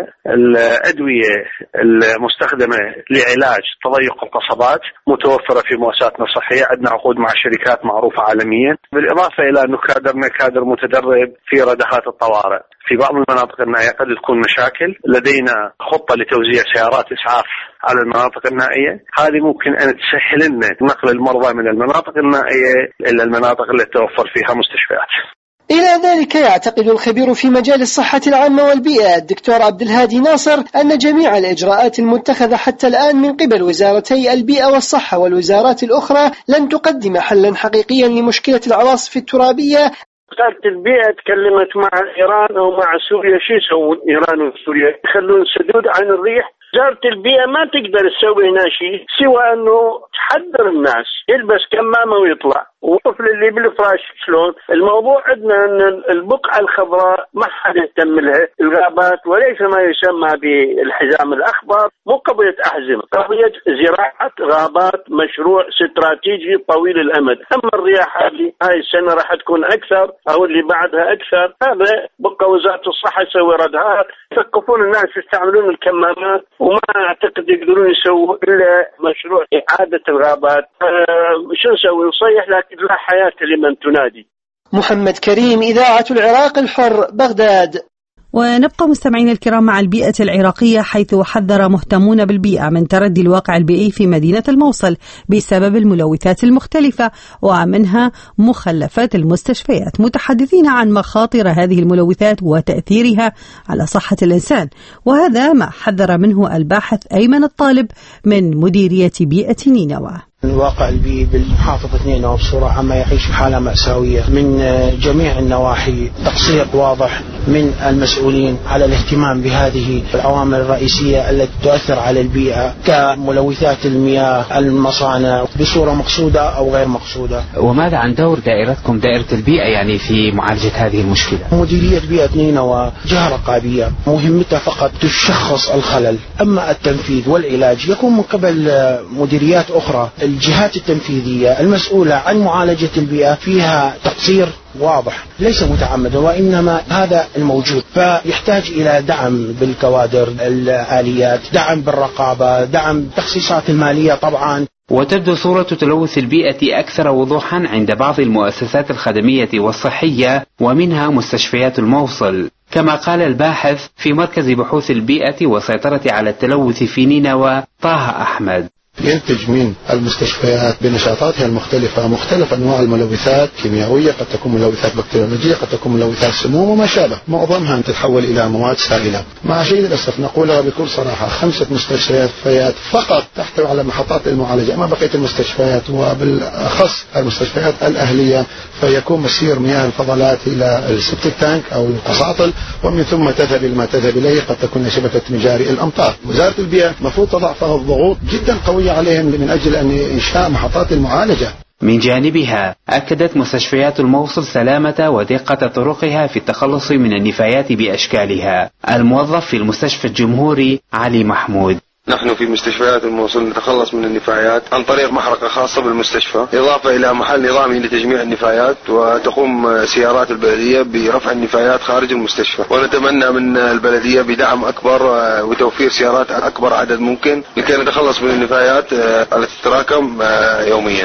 الأدوية المستخدمة لعلاج تضيق القصبات متوفرة في مؤسساتنا الصحية، عندنا عقود مع شركات معروفة عالميا، بالإضافة إلى أنه كادرنا كادر متدرب في ردخات الطوارئ. في بعض المناطق النائية قد تكون مشاكل، لدينا خطة لتوزيع سيارات إسعاف على المناطق النائية، هذه ممكن أن تسهل لنا نقل المرضى من المناطق النائية إلى المناطق التي توفر فيها مستشفيات.
إلى ذلك يعتقد الخبير في مجال الصحة العامة والبيئة الدكتور عبد الهادي ناصر أن جميع الإجراءات المتخذة حتى الآن من قبل وزارتي البيئة والصحة والوزارات الأخرى لن تقدم حلا حقيقيا لمشكلة العواصف الترابية.
وزارة البيئة تكلمت مع إيران أو مع سوريا، شو يسوون إيران وسوريا؟ يخلون سدود عن الريح. وزارة البيئة ما تقدر تسوي هنا شيء سوى أنه تحذر الناس يلبس كمامة ويطلع، والطفل اللي بالفراش شلون. الموضوع عندنا أن البقعة الخضراء ما حد يهتم لها، الغابات، وليس ما يسمى بالحزام الأخضر، مو قضية أحزمة، قضية زراعة غابات، مشروع استراتيجي طويل الأمد. أما الرياح هذه هاي السنة راح تكون أكثر أو اللي بعدها أكثر، هذا بقى وزارة الصحة تسوي ردها، يثقفون الناس يستعملون الكمامات، وما أعتقد يقدرون يسووا إلا مشروع إعادة الغابات. أه شو نسوي؟ نصيح لكن لا حياة لمن تنادي.
محمد كريم، إذاعة العراق الحر، بغداد.
ونبقى مستمعين الكرام مع البيئة العراقية، حيث حذر مهتمون بالبيئة من تردي الواقع البيئي في مدينة الموصل بسبب الملوثات المختلفة ومنها مخلفات المستشفيات، متحدثين عن مخاطر هذه الملوثات وتأثيرها على صحة الإنسان. وهذا ما حذر منه الباحث أيمن الطالب من مديرية بيئة نينوى.
الواقع البيئي بالمحافظة نينوى بصورة عامة يعيش حالة مأساوية من جميع النواحي، تقصير واضح من المسؤولين على الاهتمام بهذه العوامل الرئيسية التي تؤثر على البيئة كملوثات المياه، المصانع، بصورة مقصودة أو غير مقصودة.
وماذا عن دور دائرتكم دائرة البيئة يعني في معالجة هذه المشكلة؟
مديرية بيئة نينوى جهة رقابية مهمتها فقط تشخص الخلل، أما التنفيذ والعلاج يكون من قبل مديريات أخرى. الجهات التنفيذية المسؤولة عن معالجة البيئة فيها تقصير واضح ليس متعمدا، وإنما هذا الموجود، فيحتاج إلى دعم بالكوادر، الآليات، دعم بالرقابة، دعم التخصيصات المالية طبعا.
وتبدو صورة تلوث البيئة أكثر وضوحا عند بعض المؤسسات الخدمية والصحية ومنها مستشفيات الموصل، كما قال الباحث في مركز بحوث البيئة والسيطرة على التلوث في نينوى طه أحمد.
ينتج من المستشفيات بنشاطاتها المختلفة مختلف أنواع الملوثات، كيميائية، قد تكون ملوثات بكتيريولوجية، قد تكون ملوثات سموم وما شابه، معظمها أن تتحول إلى مواد سائلة. مع شيء للأسف نقولها بكل صراحة، خمسة مستشفيات فقط تحتوي على محطات المعالجة، أما بقية المستشفيات وبالأخص المستشفيات الأهلية فيكون مسير مياه الفضلات إلى السبتيك تانك أو القساطل، ومن ثم تذهب إلى ما تذهب إليه، قد تكون شبكة مجاري الأمطار. وزارة البيئة مفروض تضع فيها الضغوط جدا قوية عليهم من أجل أن إنشاء محطات المعالجة.
من جانبها أكدت مستشفيات الموصل سلامة ودقة طرقها في التخلص من النفايات بأشكالها. الموظف في المستشفى الجمهوري علي محمود:
نحن في مستشفيات الموصل نتخلص من النفايات عن طريق محرقة خاصة بالمستشفى، إضافة إلى محل نظامي لتجميع النفايات، وتقوم سيارات البلدية برفع النفايات خارج المستشفى. ونتمنى من البلدية بدعم أكبر وتوفير سيارات أكبر عدد ممكن لكي نتخلص من النفايات التي تتراكم يوميا.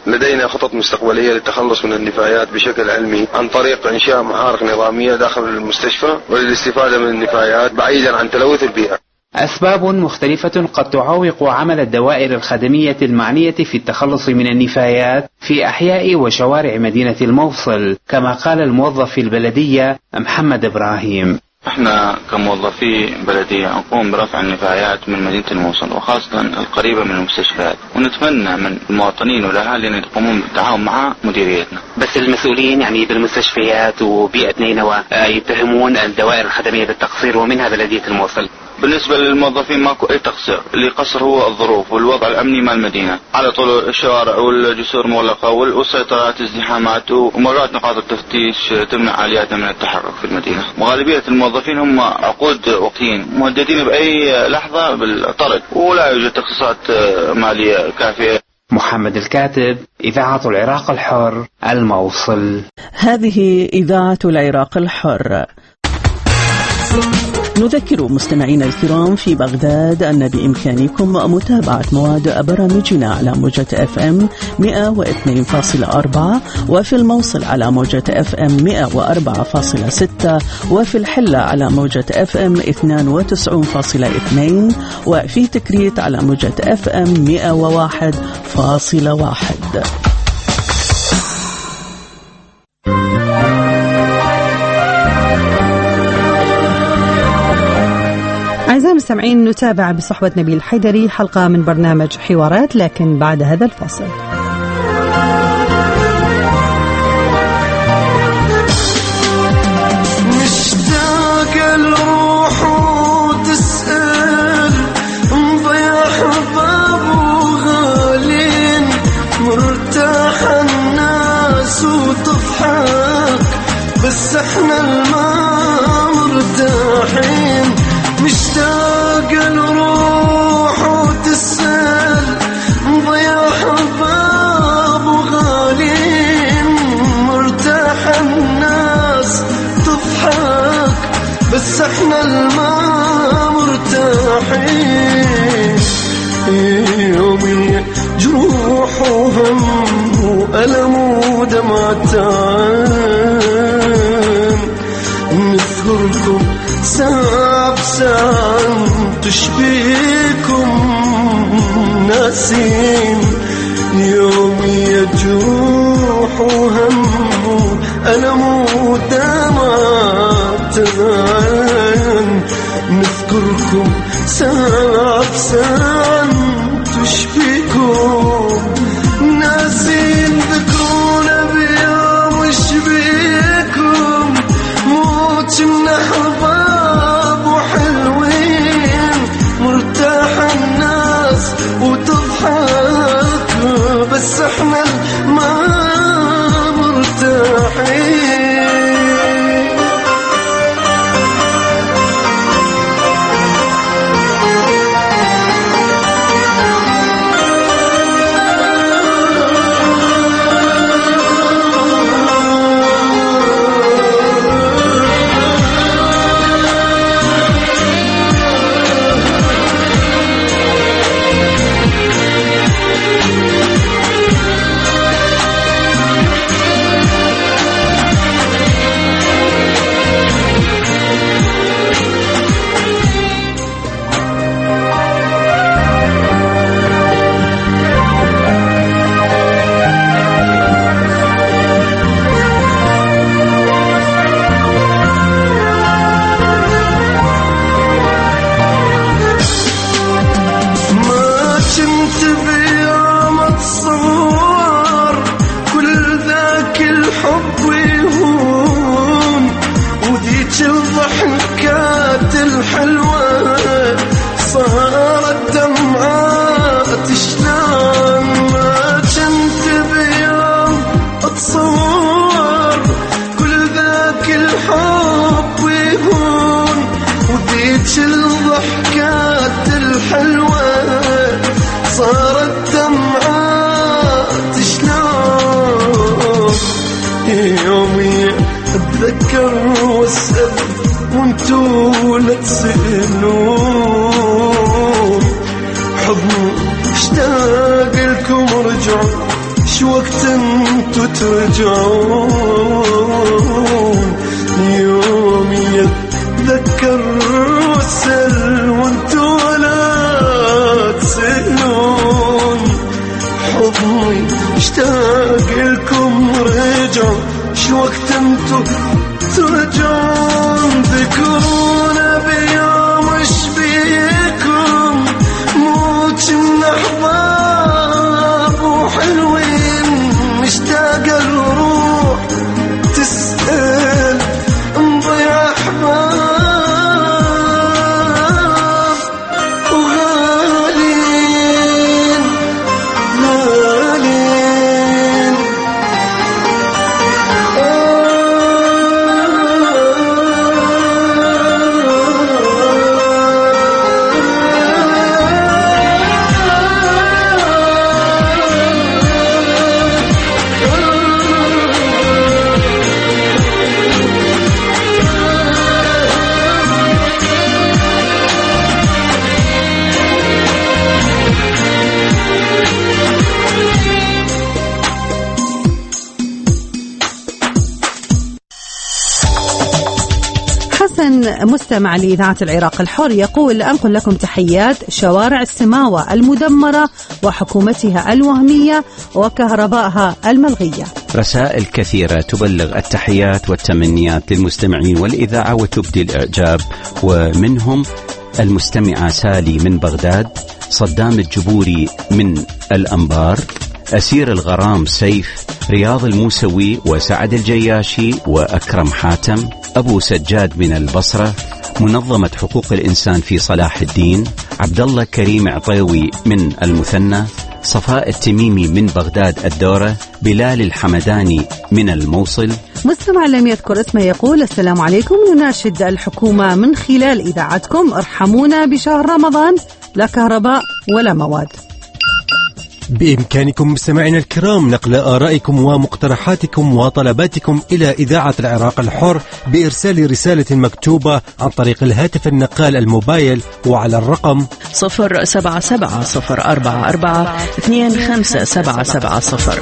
لدينا خطط مستقبلية للتخلص من النفايات بشكل علمي عن طريق إنشاء محارق نظامية داخل المستشفى وللاستفادة من النفايات بعيدا عن تلوث البيئة.
أسباب مختلفة قد تعوق عمل الدوائر الخدمية المعنية في التخلص من النفايات في أحياء وشوارع مدينة الموصل، كما قال الموظف في البلدية محمد إبراهيم.
احنا كموظفي بلدية نقوم برفع النفايات من مدينة الموصل وخاصة القريبة من المستشفيات، ونتمنى من المواطنين والأهالي أن يقومون بالتعاون مع مديريتنا.
بس المسؤولين يعني بالمستشفيات وبيئة نينوى يتهمون الدوائر الخدمية بالتقصير ومنها بلدية الموصل.
بالنسبة للموظفين ماكو أي تقصير، اللي قصر هو الظروف والوضع الأمني مع المدينة، على طول الشوارع والجسور مغلقة والسيطرات ازدحامات ومرات نقاط التفتيش تمنع عالياتنا من التحرك في المدينة. وغالبية الموظفين هم عقود وقتيين مهددين بأي لحظة بالطرد ولا يوجد تخصيصات مالية كافية.
محمد الكاتب، إذاعة العراق الحر، الموصل.
هذه إذاعة العراق الحر. نذكر مستمعينا الكرام في بغداد أن بإمكانكم متابعة مواد برامجنا على موجة اف ام مئة واثنين فاصلة أربعة، وفي الموصل على موجة اف ام مئة وأربعة فاصلة ستة، وفي الحلة على موجة اف ام اثنين وتسعين فاصلة اثنين، وفي تكريت على موجة اف ام مئة وواحد فاصلة واحد.
أعزائي المستمعين، نتابع بصحبة نبيل حيدري حلقة من برنامج حوارات، لكن بعد هذا الفاصل.
مشتاق الروح وتسأل مضيع حباب وغالين، مرتاح الناس وتضحك بس احنا الما مرتاحين. مشتاق الروح وتسأل مضيع حباب وغالين، مرتاح الناس تضحك بس احنا الما مرتاحين. يومي جروح وهم وألم ودمعتان، نذكركم ساعة بساعة تشبيكم ناسين. يومي يجروح وهم ألم ودمعتان، نذكركم ساعة بساعة تشبيكم ناسين. ذكرونا بيوم شبيكم موت النحباب وحلوين، مرتاح الناس وتضحك بس احنا ما مرتاحين. الضحكات الحلوة صارت دمعات شلون. يومي اتذكر واسأل وانتو لا تسألون، حضن اشتاق لكم رجعوا شو وقت انتو ترجعون يومي يتذكر والسل وانتو لا تسألون حضني اشتاق لكم رجعوا شو وقت انتو ترجعون ذكرونا بيوم اشبيكم مو كنا احباب وحلوين مشتاق الروح تسأل نضيع احباب وغالين غالين
مستمع لإذاعة العراق الحر يقول: أنقل لكم تحيات شوارع السماوة المدمرة وحكومتها الوهمية وكهربائها الملغية.
رسائل كثيرة تبلغ التحيات والتمنيات للمستمعين والإذاعة وتبدي الإعجاب، ومنهم المستمعة سالي من بغداد، صدام الجبوري من الأنبار، أسير الغرام سيف، رياض الموسوي وسعد الجياشي وأكرم حاتم، أبو سجاد من البصرة، منظمة حقوق الإنسان في صلاح الدين، عبد الله كريم عطيوي من المثنى، صفاء التميمي من بغداد الدورة، بلال الحمداني من الموصل.
مستمع لم يذكر اسمه يقول: السلام عليكم، نناشد الحكومة من خلال إذاعتكم ارحمونا بشهر رمضان، لا كهرباء ولا مواد.
بإمكانكم مستمعينا الكرام نقل آرائكم ومقترحاتكم وطلباتكم إلى إذاعة العراق الحر بإرسال رسالة مكتوبة عن طريق الهاتف النقال الموبايل وعلى الرقم
صفر سبعة سبعة صفر أربعة أربعة اثنين خمسة سبعة سبعة صفر.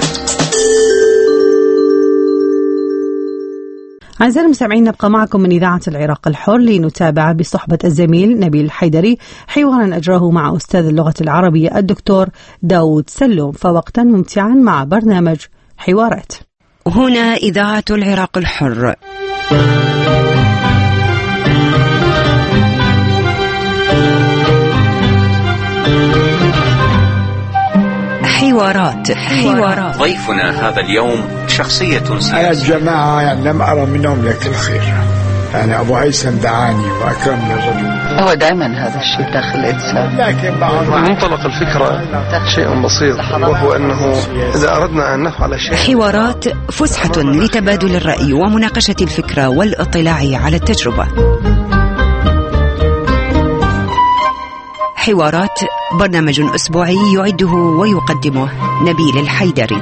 أعزائي المستمعين، نبقى معكم من إذاعة العراق الحر لنتابع بصحبة الزميل نبيل الحيدري حوارا أجراه مع أستاذ اللغة العربية الدكتور داود سلوم، فوقتا ممتعا مع برنامج حوارات.
هنا إذاعة العراق الحر. حوارات حوارات
ضيفنا هذا اليوم شخصية سياسية.
أنا الجماعة يعني لم أرى منهم لك الخير، يعني أبو هيثم دعاني وأكرمني الرجل.
هو دائما هذا الشيء داخل الإنسان،
لكن بعض
منطلق الفكرة شيء بسيط، وهو أنه إذا أردنا أن نفعل شيء.
حوارات فسحة لتبادل الرأي ومناقشة الفكرة والاطلاع على التجربة. حوارات برنامج أسبوعي يعده ويقدمه نبيل الحيدري.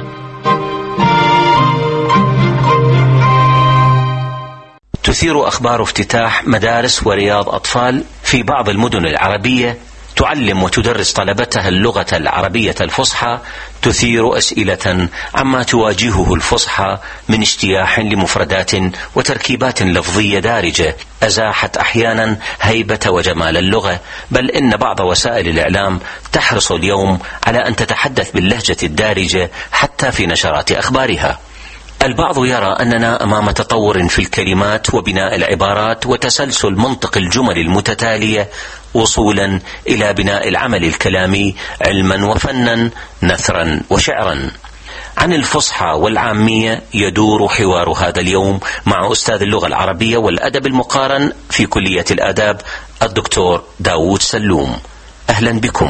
تثير أخبار افتتاح مدارس ورياض أطفال في بعض المدن العربية تعلم وتدرس طلبتها اللغة العربية الفصحى، تثير أسئلة عما تواجهه الفصحى من اجتياح لمفردات وتركيبات لفظية دارجة أزاحت أحيانا هيبة وجمال اللغة، بل إن بعض وسائل الإعلام تحرص اليوم على أن تتحدث باللهجة الدارجة حتى في نشرات أخبارها. البعض يرى أننا أمام تطور في الكلمات وبناء العبارات وتسلسل منطق الجمل المتتالية وصولا إلى بناء العمل الكلامي علما وفنا، نثرا وشعرا. عن الفصحى والعامية يدور حوار هذا اليوم مع أستاذ اللغة العربية والأدب المقارن في كلية الآداب الدكتور داود سلوم. أهلا بكم.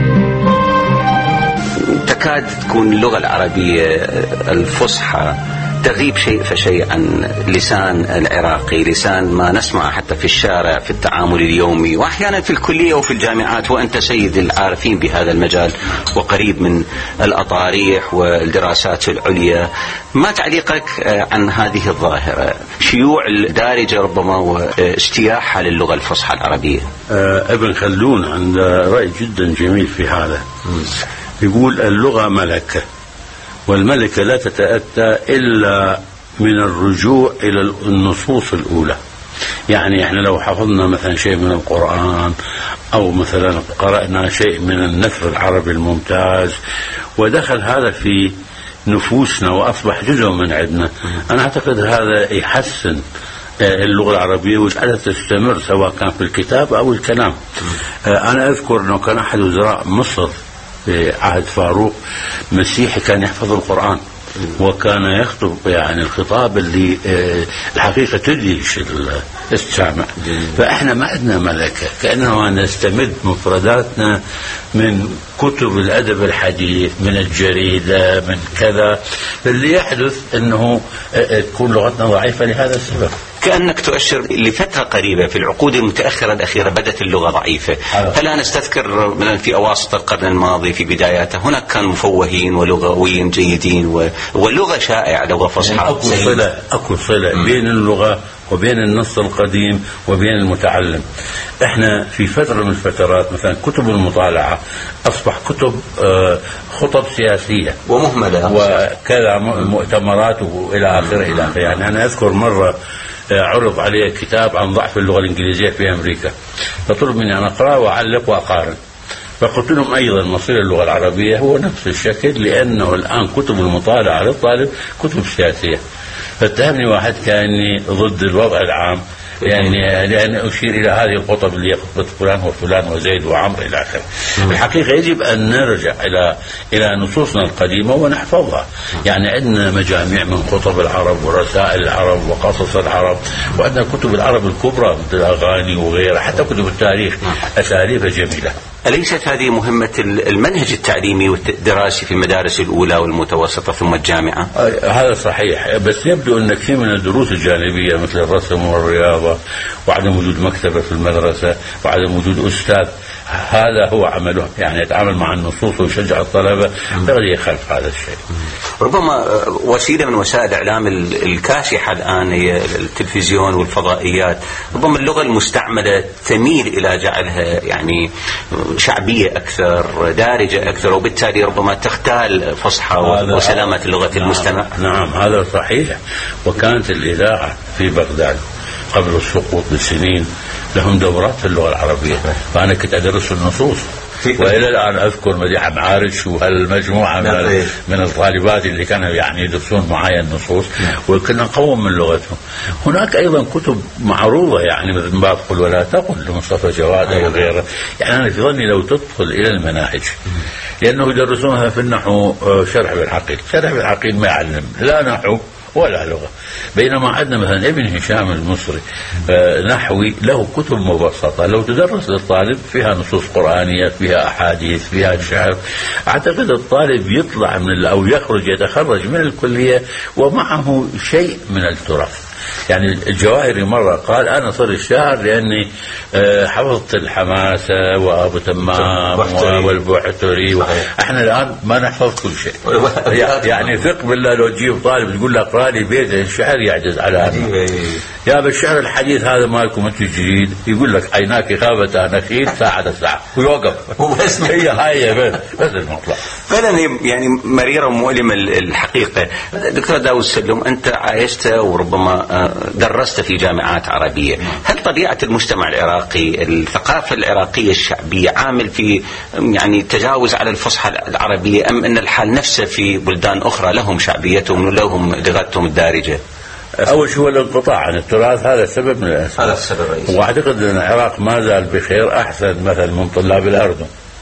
تكاد تكون اللغة العربية الفصحى تغيب شيء فشيء عن لسان العراقي، لسان ما نسمع حتى في الشارع في التعامل اليومي وأحيانا في الكلية وفي الجامعات، وأنت سيد العارفين بهذا المجال وقريب من الأطاريح والدراسات العليا. ما تعليقك عن هذه الظاهرة، شيوع الدارجة ربما واجتياحها للغة الفصحى العربية؟
ابن خلدون عنده رأي جدا جميل في هذا. يقول اللغة ملكة، والملكة لا تتأتى إلا من الرجوع إلى النصوص الأولى. يعني احنا لو حفظنا مثلا شيء من القرآن أو مثلا قرأنا شيء من النثر العربي الممتاز ودخل هذا في نفوسنا وأصبح جزء من عندنا، أنا أعتقد هذا يحسن اللغة العربية ويجعلها تستمر سواء كان في الكتاب أو الكلام. أنا أذكر أنه كان أحد وزراء مصر في عهد فاروق مسيحي كان يحفظ القرآن وكان يخطب يعني الخطاب اللي الحقيقة تدهش السامع. فإحنا ما عندنا ملكة، كأنما نستمد مفرداتنا من كتب الأدب الحديث، من الجريدة، من كذا. اللي يحدث أنه تكون لغتنا ضعيفة لهذا السبب.
كأنك تؤشر لفترة قريبة في العقود المتأخرة الأخيرة بدأت اللغة ضعيفة. فلا نستذكر مثلا في أواسط القرن الماضي في بداياته هناك كان مفوهين ولغويين جيدين واللغة شائعة، لغة فصحى.
أكو صلة أكو صلة بين اللغة وبين النص القديم وبين المتعلم. احنا في فترة من الفترات مثلا كتب المطالعة أصبح كتب خطب سياسية
ومهملة
وكذا مؤتمرات وإلى آخره إلى آخره. يعني أنا أذكر مرة عرض علي كتاب عن ضعف اللغة الإنجليزية في أمريكا، فطلب مني أن أقرأ وأعلق وأقارن، فقلت لهم أيضا مصير اللغة العربية هو نفس الشكل، لأنه الآن كتب المطالعة للطالب كتب سياسية. فاتهمني واحد كأني ضد الوضع العام، يعني لأن أشير إلى هذه الخطب اللي خطبة فلان وفلان وزيد وعمر إلى آخره. الحقيقة يجب أن نرجع إلى إلى نصوصنا القديمة ونحفظها. يعني عندنا مجاميع من خطب العرب ورسائل العرب وقصص العرب، وعندنا كتب العرب الكبرى مثل الأغاني وغيرها، حتى كتب التاريخ أساليبها جميلة.
أليست هذه مهمة المنهج التعليمي والدراسي في المدارس الأولى والمتوسطة ثم الجامعة؟
هذا صحيح، بس يبدو أن كثير من الدروس الجانبية مثل الرسم والرياضة وعدم وجود مكتبة في المدرسة وعدم وجود أستاذ هذا هو عمله، يعني يتعامل مع النصوص ويشجع الطلبة، ينبغي يخالف هذا الشيء.
ربما وسيلة من وسائل الإعلام الكاشحة الآن هي التلفزيون والفضائيات، ربما اللغة المستعملة تميل إلى جعلها يعني شعبية أكثر، دارجة أكثر، وبالتالي ربما تختال فصحى وسلامة اللغة المستمع.
نعم هذا صحيح. وكانت الإذاعة في بغداد قبل السقوط بسنين لهم دورات في اللغة العربية، فأنا كنت أدرس النصوص، وإلى الآن أذكر مديحة معارش وهالمجموعة من, من الطالبات اللي كانوا يعني يدرسون معايا النصوص وكنا نقوم من لغتهم. هناك أيضا كتب معروضة يعني مثل ما بقول ولا تقل لمصطفى جواد أو غيره. يعني أنا في ظني لو تدخل إلى المناهج، لأنه يدرسونها في النحو شرح بالعقيد، شرح بالعقيد ما يعلم لا نحو ولا لغة. بينما عندنا مثلا ابن هشام المصري نحوي له كتب مبسطة لو تدرس للطالب فيها نصوص قرآنية، فيها أحاديث، فيها شعر، أعتقد الطالب يطلع من أو يخرج يتخرج من الكلية ومعه شيء من التراث. يعني الجواهري مرة قال أنا صار الشاعر لأني حفظت الحماسة وأبو تمام والبوحتري. احنا الآن ما نحفظ كل شيء. يعني ثق بالله لو تجيب طالب تقول له اقرأ لي بيت الشعر يعجز على هذا. يا بالشعر الحديث هذا مالكم انتم الجديد يقول لك عيناك خابتا نخيل ساعة ساعة ويوقف. هي هاي بس بس المطلع.
فعلا يعني مريرة ومؤلمة الحقيقة. دكتور داود السلم، أنت عايشت وربما درست في جامعات عربية، هل طبيعة المجتمع العراقي، الثقافة العراقية الشعبية عامل في يعني تجاوز على الفصحى العربية، أم أن الحال نفسه في بلدان أخرى لهم شعبيتهم ولهم لغتهم الدارجة؟
أول شيء هو الانقطاع عن التراث، هذا سبب من الأسباب.
هذا السبب الرئيسي.
وأعتقد أن العراق ما زال بخير أحسن مثلا من طلاب الأردن.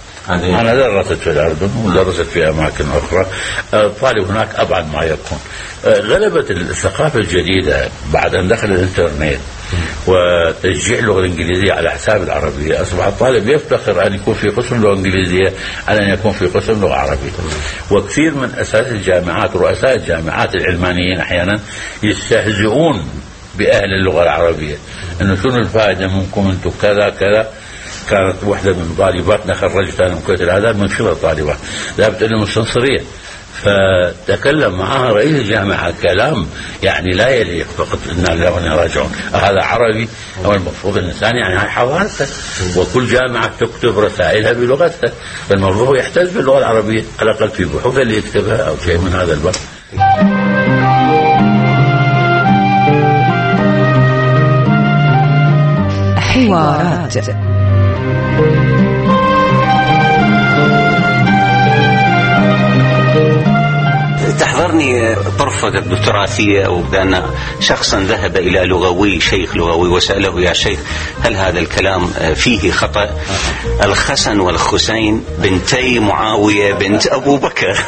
أنا درست في الأردن ودرست في أماكن أخرى، الطالب هناك أبعد ما يكون. غلبت الثقافة الجديدة بعد أن دخل الإنترنت وتشجيع اللغة الإنجليزية على حساب العربية، أصبح الطالب يفتخر أن يكون في قسم لغة إنجليزية على أن يكون في قسم لغة عربية. وكثير من أساتذة الجامعات رؤساء الجامعات العلمانيين أحيانا يستهزئون بأهل اللغة العربية، أنه شنو الفائدة منكم أنتم كذا كذا. كانت واحدة من طالباتنا خرجتها من كلية الآداب من خلال طالبات ذهبت إلى المستنصرية، فتكلم معها رئيس الجامعة كلام يعني لا يليق، فقط إنا لله راجعون. هذا عربي؟ هو المفروض الإنسان يعني هاي حضارته، وكل جامعة تكتب رسائلها بلغتها، فالموضوع يحتاج باللغة العربية على الأقل في بحوث اللي يكتبها أو شيء من هذا الباب.
حوارات
تحضرني طرفة الدكتوراه وكان شخصا ذهب إلى لغوي شيخ لغوي وسأله يا شيخ هل هذا الكلام فيه خطأ؟ الخسن والخسين بنتي معاوية بنت أبو بكر.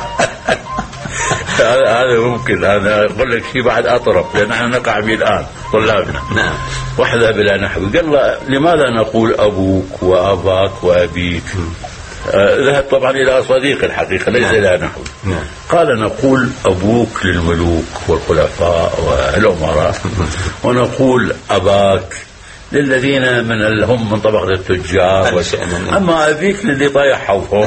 هذا ممكن أنا أقول لك شيء بعد أطرف، لأن نحن نقع به الآن طلابنا.
نعم.
واحدة بلا نحو قال له لماذا نقول أبوك وأباك وأبيك؟ آه ذهب طبعا إلى صديق الحقيقة ليس
نعم.
إلى نحو.
نعم.
قال نقول أبوك للملوك والخلفاء والأمراء، ونقول أباك للذين من هم من طبقة التجار، أما أبيك للي طايح حوضهم.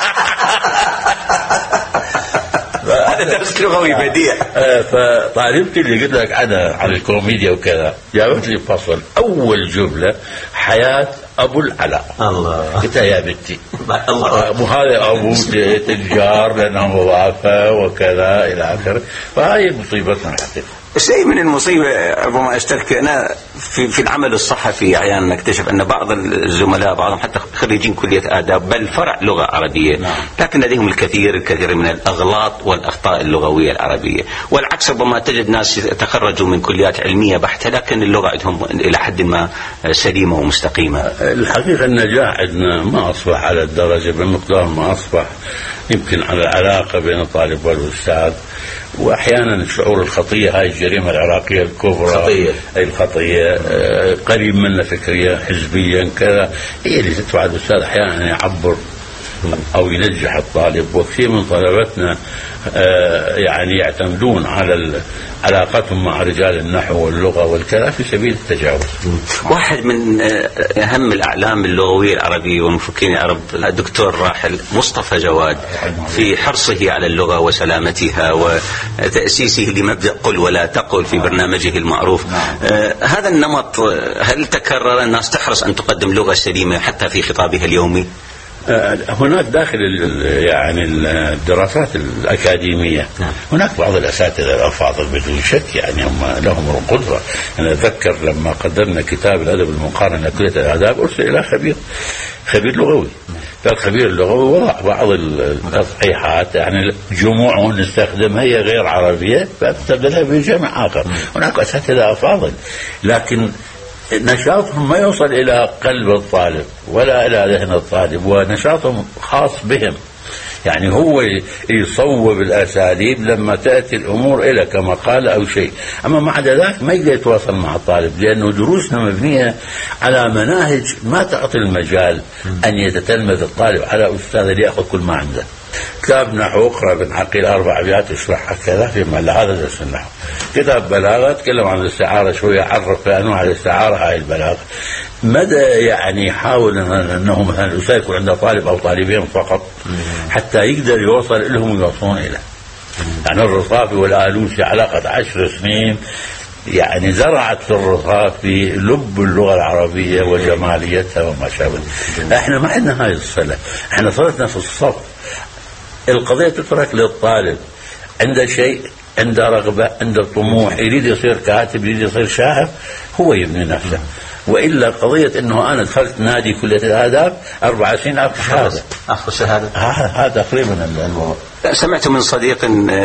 هذا درس لغوي بديع.
فطالبتي اللي قلت لك أنا على الكوميديا وكذا جابت لي فصل أول جملة حياة أبو العلاء.
الله.
قلت يا بنتي
الله
مو هذا أبو تجار لأنه مضافة وكذا إلى آخره. فهاي مصيبتنا الحقيقة.
شيء من المصيبة ربما أشترك أنا في في العمل الصحفي أحيانا نكتشف أن بعض الزملاء بعضهم حتى خريجين كلية آداب بل فرع لغة عربية، لكن لديهم الكثير الكثير من الأغلاط والأخطاء اللغوية العربية، والعكس ربما تجد ناس تخرجوا من كليات علمية بحتة لكن اللغة عندهم إلى حد ما سليمة ومستقيمة.
الحقيقة النجاح عندنا ما أصبح على الدرجة بمقدار ما أصبح يمكن على العلاقة بين الطالب والأستاذ، وأحيانا الشعور الخطية هاي الجريمة العراقية الكبرى
خطية.
أي الخطية قريب منا فكريا حزبيا كذا هي اللي تدفع الأستاذ أحيانا أن يعبر أو ينجح الطالب. وكثير من طلبتنا يعني يعتمدون على علاقتهم مع رجال النحو واللغة والكلام في سبيل التجاوز.
واحد من أهم الأعلام اللغوية العربية والمفكرين العرب الدكتور راحل مصطفى جواد في حرصه على اللغة وسلامتها وتأسيسه لمبدأ قل ولا تقل في برنامجه المعروف. آه هذا النمط هل تكرر؟ الناس تحرص أن تقدم لغة سليمة حتى في خطابها اليومي؟
هناك داخل يعني الدراسات الأكاديمية هناك بعض الأساتذة الأفاضل بدون شك يعني هم لهم القدرة. أنا أتذكر لما قدمنا كتاب الأدب المقارن لكلية الآداب أرسل إلى خبير خبير لغوي، فالخبير اللغوي وضع بعض التصحيحات يعني جموع نستخدمها هي غير عربية فاستبدلها بجمع آخر. هناك أساتذة أفاضل لكن نشاطهم ما يوصل إلى قلب الطالب ولا إلى ذهن الطالب، ونشاطهم خاص بهم يعني هو يصوب الأساليب لما تأتي الأمور إلى كما قال أو شيء، أما مع ذلك ما يقدر يتواصل مع الطالب لأنه دروسنا مبنية على مناهج ما تعطي المجال أن يتتلمذ الطالب على أستاذ ليأخذ كل ما عنده. كتاب نحو اقرأ بن عقيل أربع أبيات يشرحها كذا في محل هذا درس النحو. كتاب بلاغة تكلم عن الاستعارة شوية عرف في أنواع الاستعارة هاي البلاغة. مدى يعني يحاول أنه مثلا الأستاذ يكون عنده طالب أو طالبين فقط حتى يقدر يوصل لهم ويوصلون إليه. يعني الرصافي والآلوسي علاقة عشر سنين يعني زرعت في الرصافي لب اللغة العربية وجماليتها وما شابه. احنا ما عندنا هاي الصلة، احنا صلتنا في الصف. القضية تترك للطالب عنده شيء، عنده رغبة، عنده طموح، يريد يصير كاتب، يريد يصير شاعر، هو يبني نفسه. وإلا قضية أنه أنا دخلت نادي كلية الآداب أربع سنين أخذ شهادة
أخذ شهادة.
هذا تقريبا الموضوع.
سمعت من صديق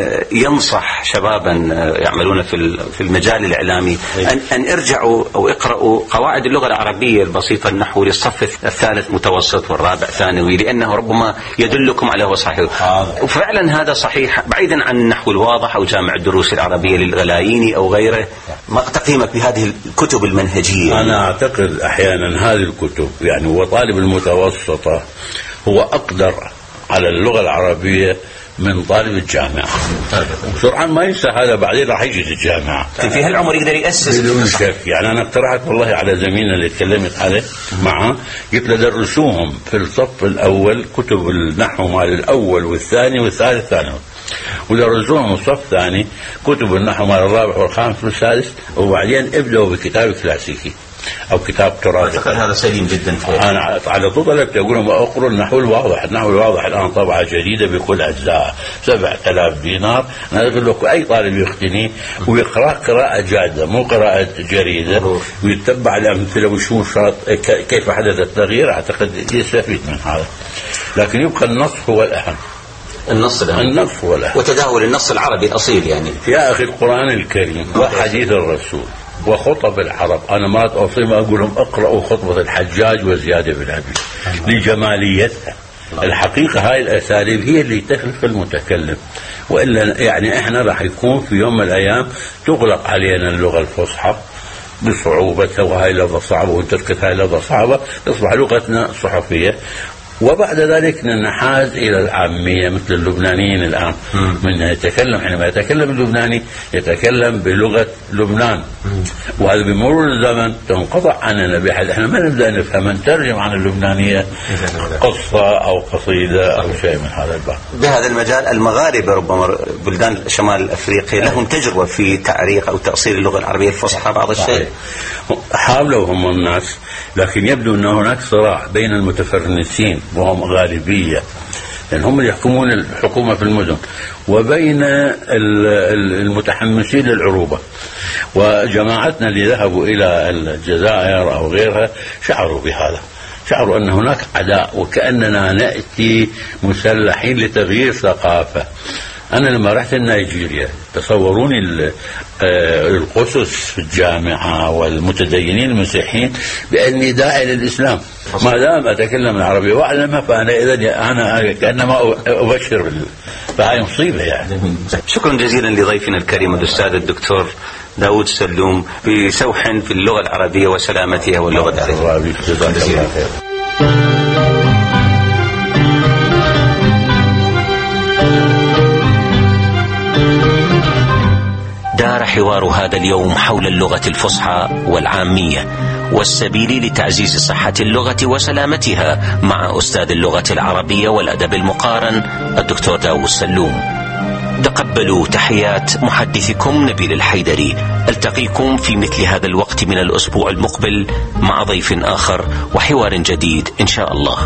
ينصح شبابا يعملون في في المجال الإعلامي أن أن ارجعوا أو اقرأوا قواعد اللغة العربية البسيطة النحو للصف الثالث متوسط والرابع ثانوي، لأنه ربما يدلكم على هو صحيح. وفعلا هذا صحيح، بعيدا عن النحو الواضح أو جامع الدروس العربية للغلاييني أو غيره. ما تقييمك بهذه الكتب المنهجية؟
أنا أعتقد أحيانا هذه الكتب يعني هو طالب المتوسطة هو أقدر على اللغة العربية من طالب الجامعة. سرعان ما ينسى هذا، بعدين راح يجي الجامعة
في هالعمر يقدر يأسس
بدون شك. يعني أنا اقترحت والله على زميلنا اللي تكلمت عليه معه، قلت له درسوهم في الصف الأول كتب النحو مال الأول والثاني والثالث ثانوي، ودرسوهم الصف الثاني كتب النحو مال الرابع والخامس والسادس، وبعدين ابدأوا بكتاب كلاسيكي أو كتاب تراثي.
هذا سليم جدا.
أنا على طول طلبت أقول لهم أقرأوا النحو الواضح. النحو الواضح الآن طبعة جديدة بكل أجزاء سبعة آلاف دينار. أنا أقول لكم أي طالب يختني ويقرأ قراءة جادة مو قراءة جريدة ويتبع الأمثلة ويشوف كيف حدث التغيير، أعتقد يستفيد من هذا. لكن يبقى النص هو الأهم.
النص الأهم.
النص هو الأهم.
وتداول النص العربي الأصيل يعني.
يا أخي القرآن الكريم وحديث الرسول وخطب العرب، أنا ما أوصيهم أقول لهم اقرأوا خطبة الحجاج وزياد بن أبي لجماليتها. الحقيقة هاي الأساليب هي اللي تخلق المتكلم، وإلا يعني إحنا راح يكون في يوم من الأيام تغلق علينا اللغة الفصحى بصعوبتها، وهاي لغة صعبة وتركت هاي لغة صعبة تصبح لغتنا صحفية، وبعد ذلك ننحاز إلى العامية مثل اللبنانيين الآن. من يتكلم حينما يتكلم اللبناني يتكلم بلغة لبنان، وهذا بمرور الزمن تنقطع عننا بحيث احنا ما نبدأ نفهم نترجم عن اللبنانية قصة أو قصيدة أو شيء من هذا الباب.
بهذا المجال المغاربة ربما بلدان شمال أفريقيا لهم تجربة في تعريق أو تأصيل اللغة العربية الفصحى بعض الشيء.
حاولوا هم الناس، لكن يبدو أن هناك صراع بين المتفرنسين وهم غالبية لأن هم اللي يحكمون الحكومة في المدن، وبين المتحمسين للعروبة. وجماعتنا اللي ذهبوا إلى الجزائر أو غيرها شعروا بهذا، شعروا أن هناك عداء وكأننا نأتي مسلحين لتغيير ثقافة. أنا لما رحت نيجيريا تصوروني القسس في الجامعة والمتدينين المسيحيين بأني داعي للإسلام ما دام أتكلم العربية وأعلمها، فأنا إذا أنا كأنما أبشر، فهي مصيبة يعني.
شكرا جزيلا لضيفنا الكريم الأستاذ الدكتور داود سلوم بسوح في اللغة العربية وسلامتها واللغة العربية. شكرا جزيلا. دار حوار هذا اليوم حول اللغة الفصحى والعامية والسبيل لتعزيز صحة اللغة وسلامتها مع أستاذ اللغة العربية والأدب المقارن الدكتور داود سلوم. تقبلوا تحيات محدثكم نبيل الحيدري. ألتقيكم في مثل هذا الوقت من الأسبوع المقبل مع ضيف آخر وحوار جديد إن شاء الله.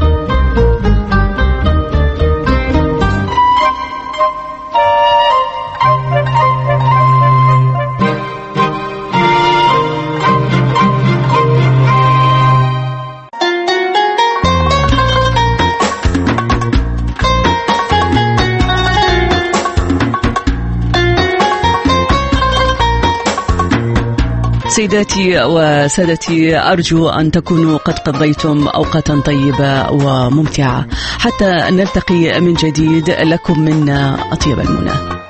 سيداتي وسادتي، أرجو أن تكونوا قد قضيتم أوقاتا طيبة وممتعة حتى نلتقي من جديد. لكم منا أطيب المنى.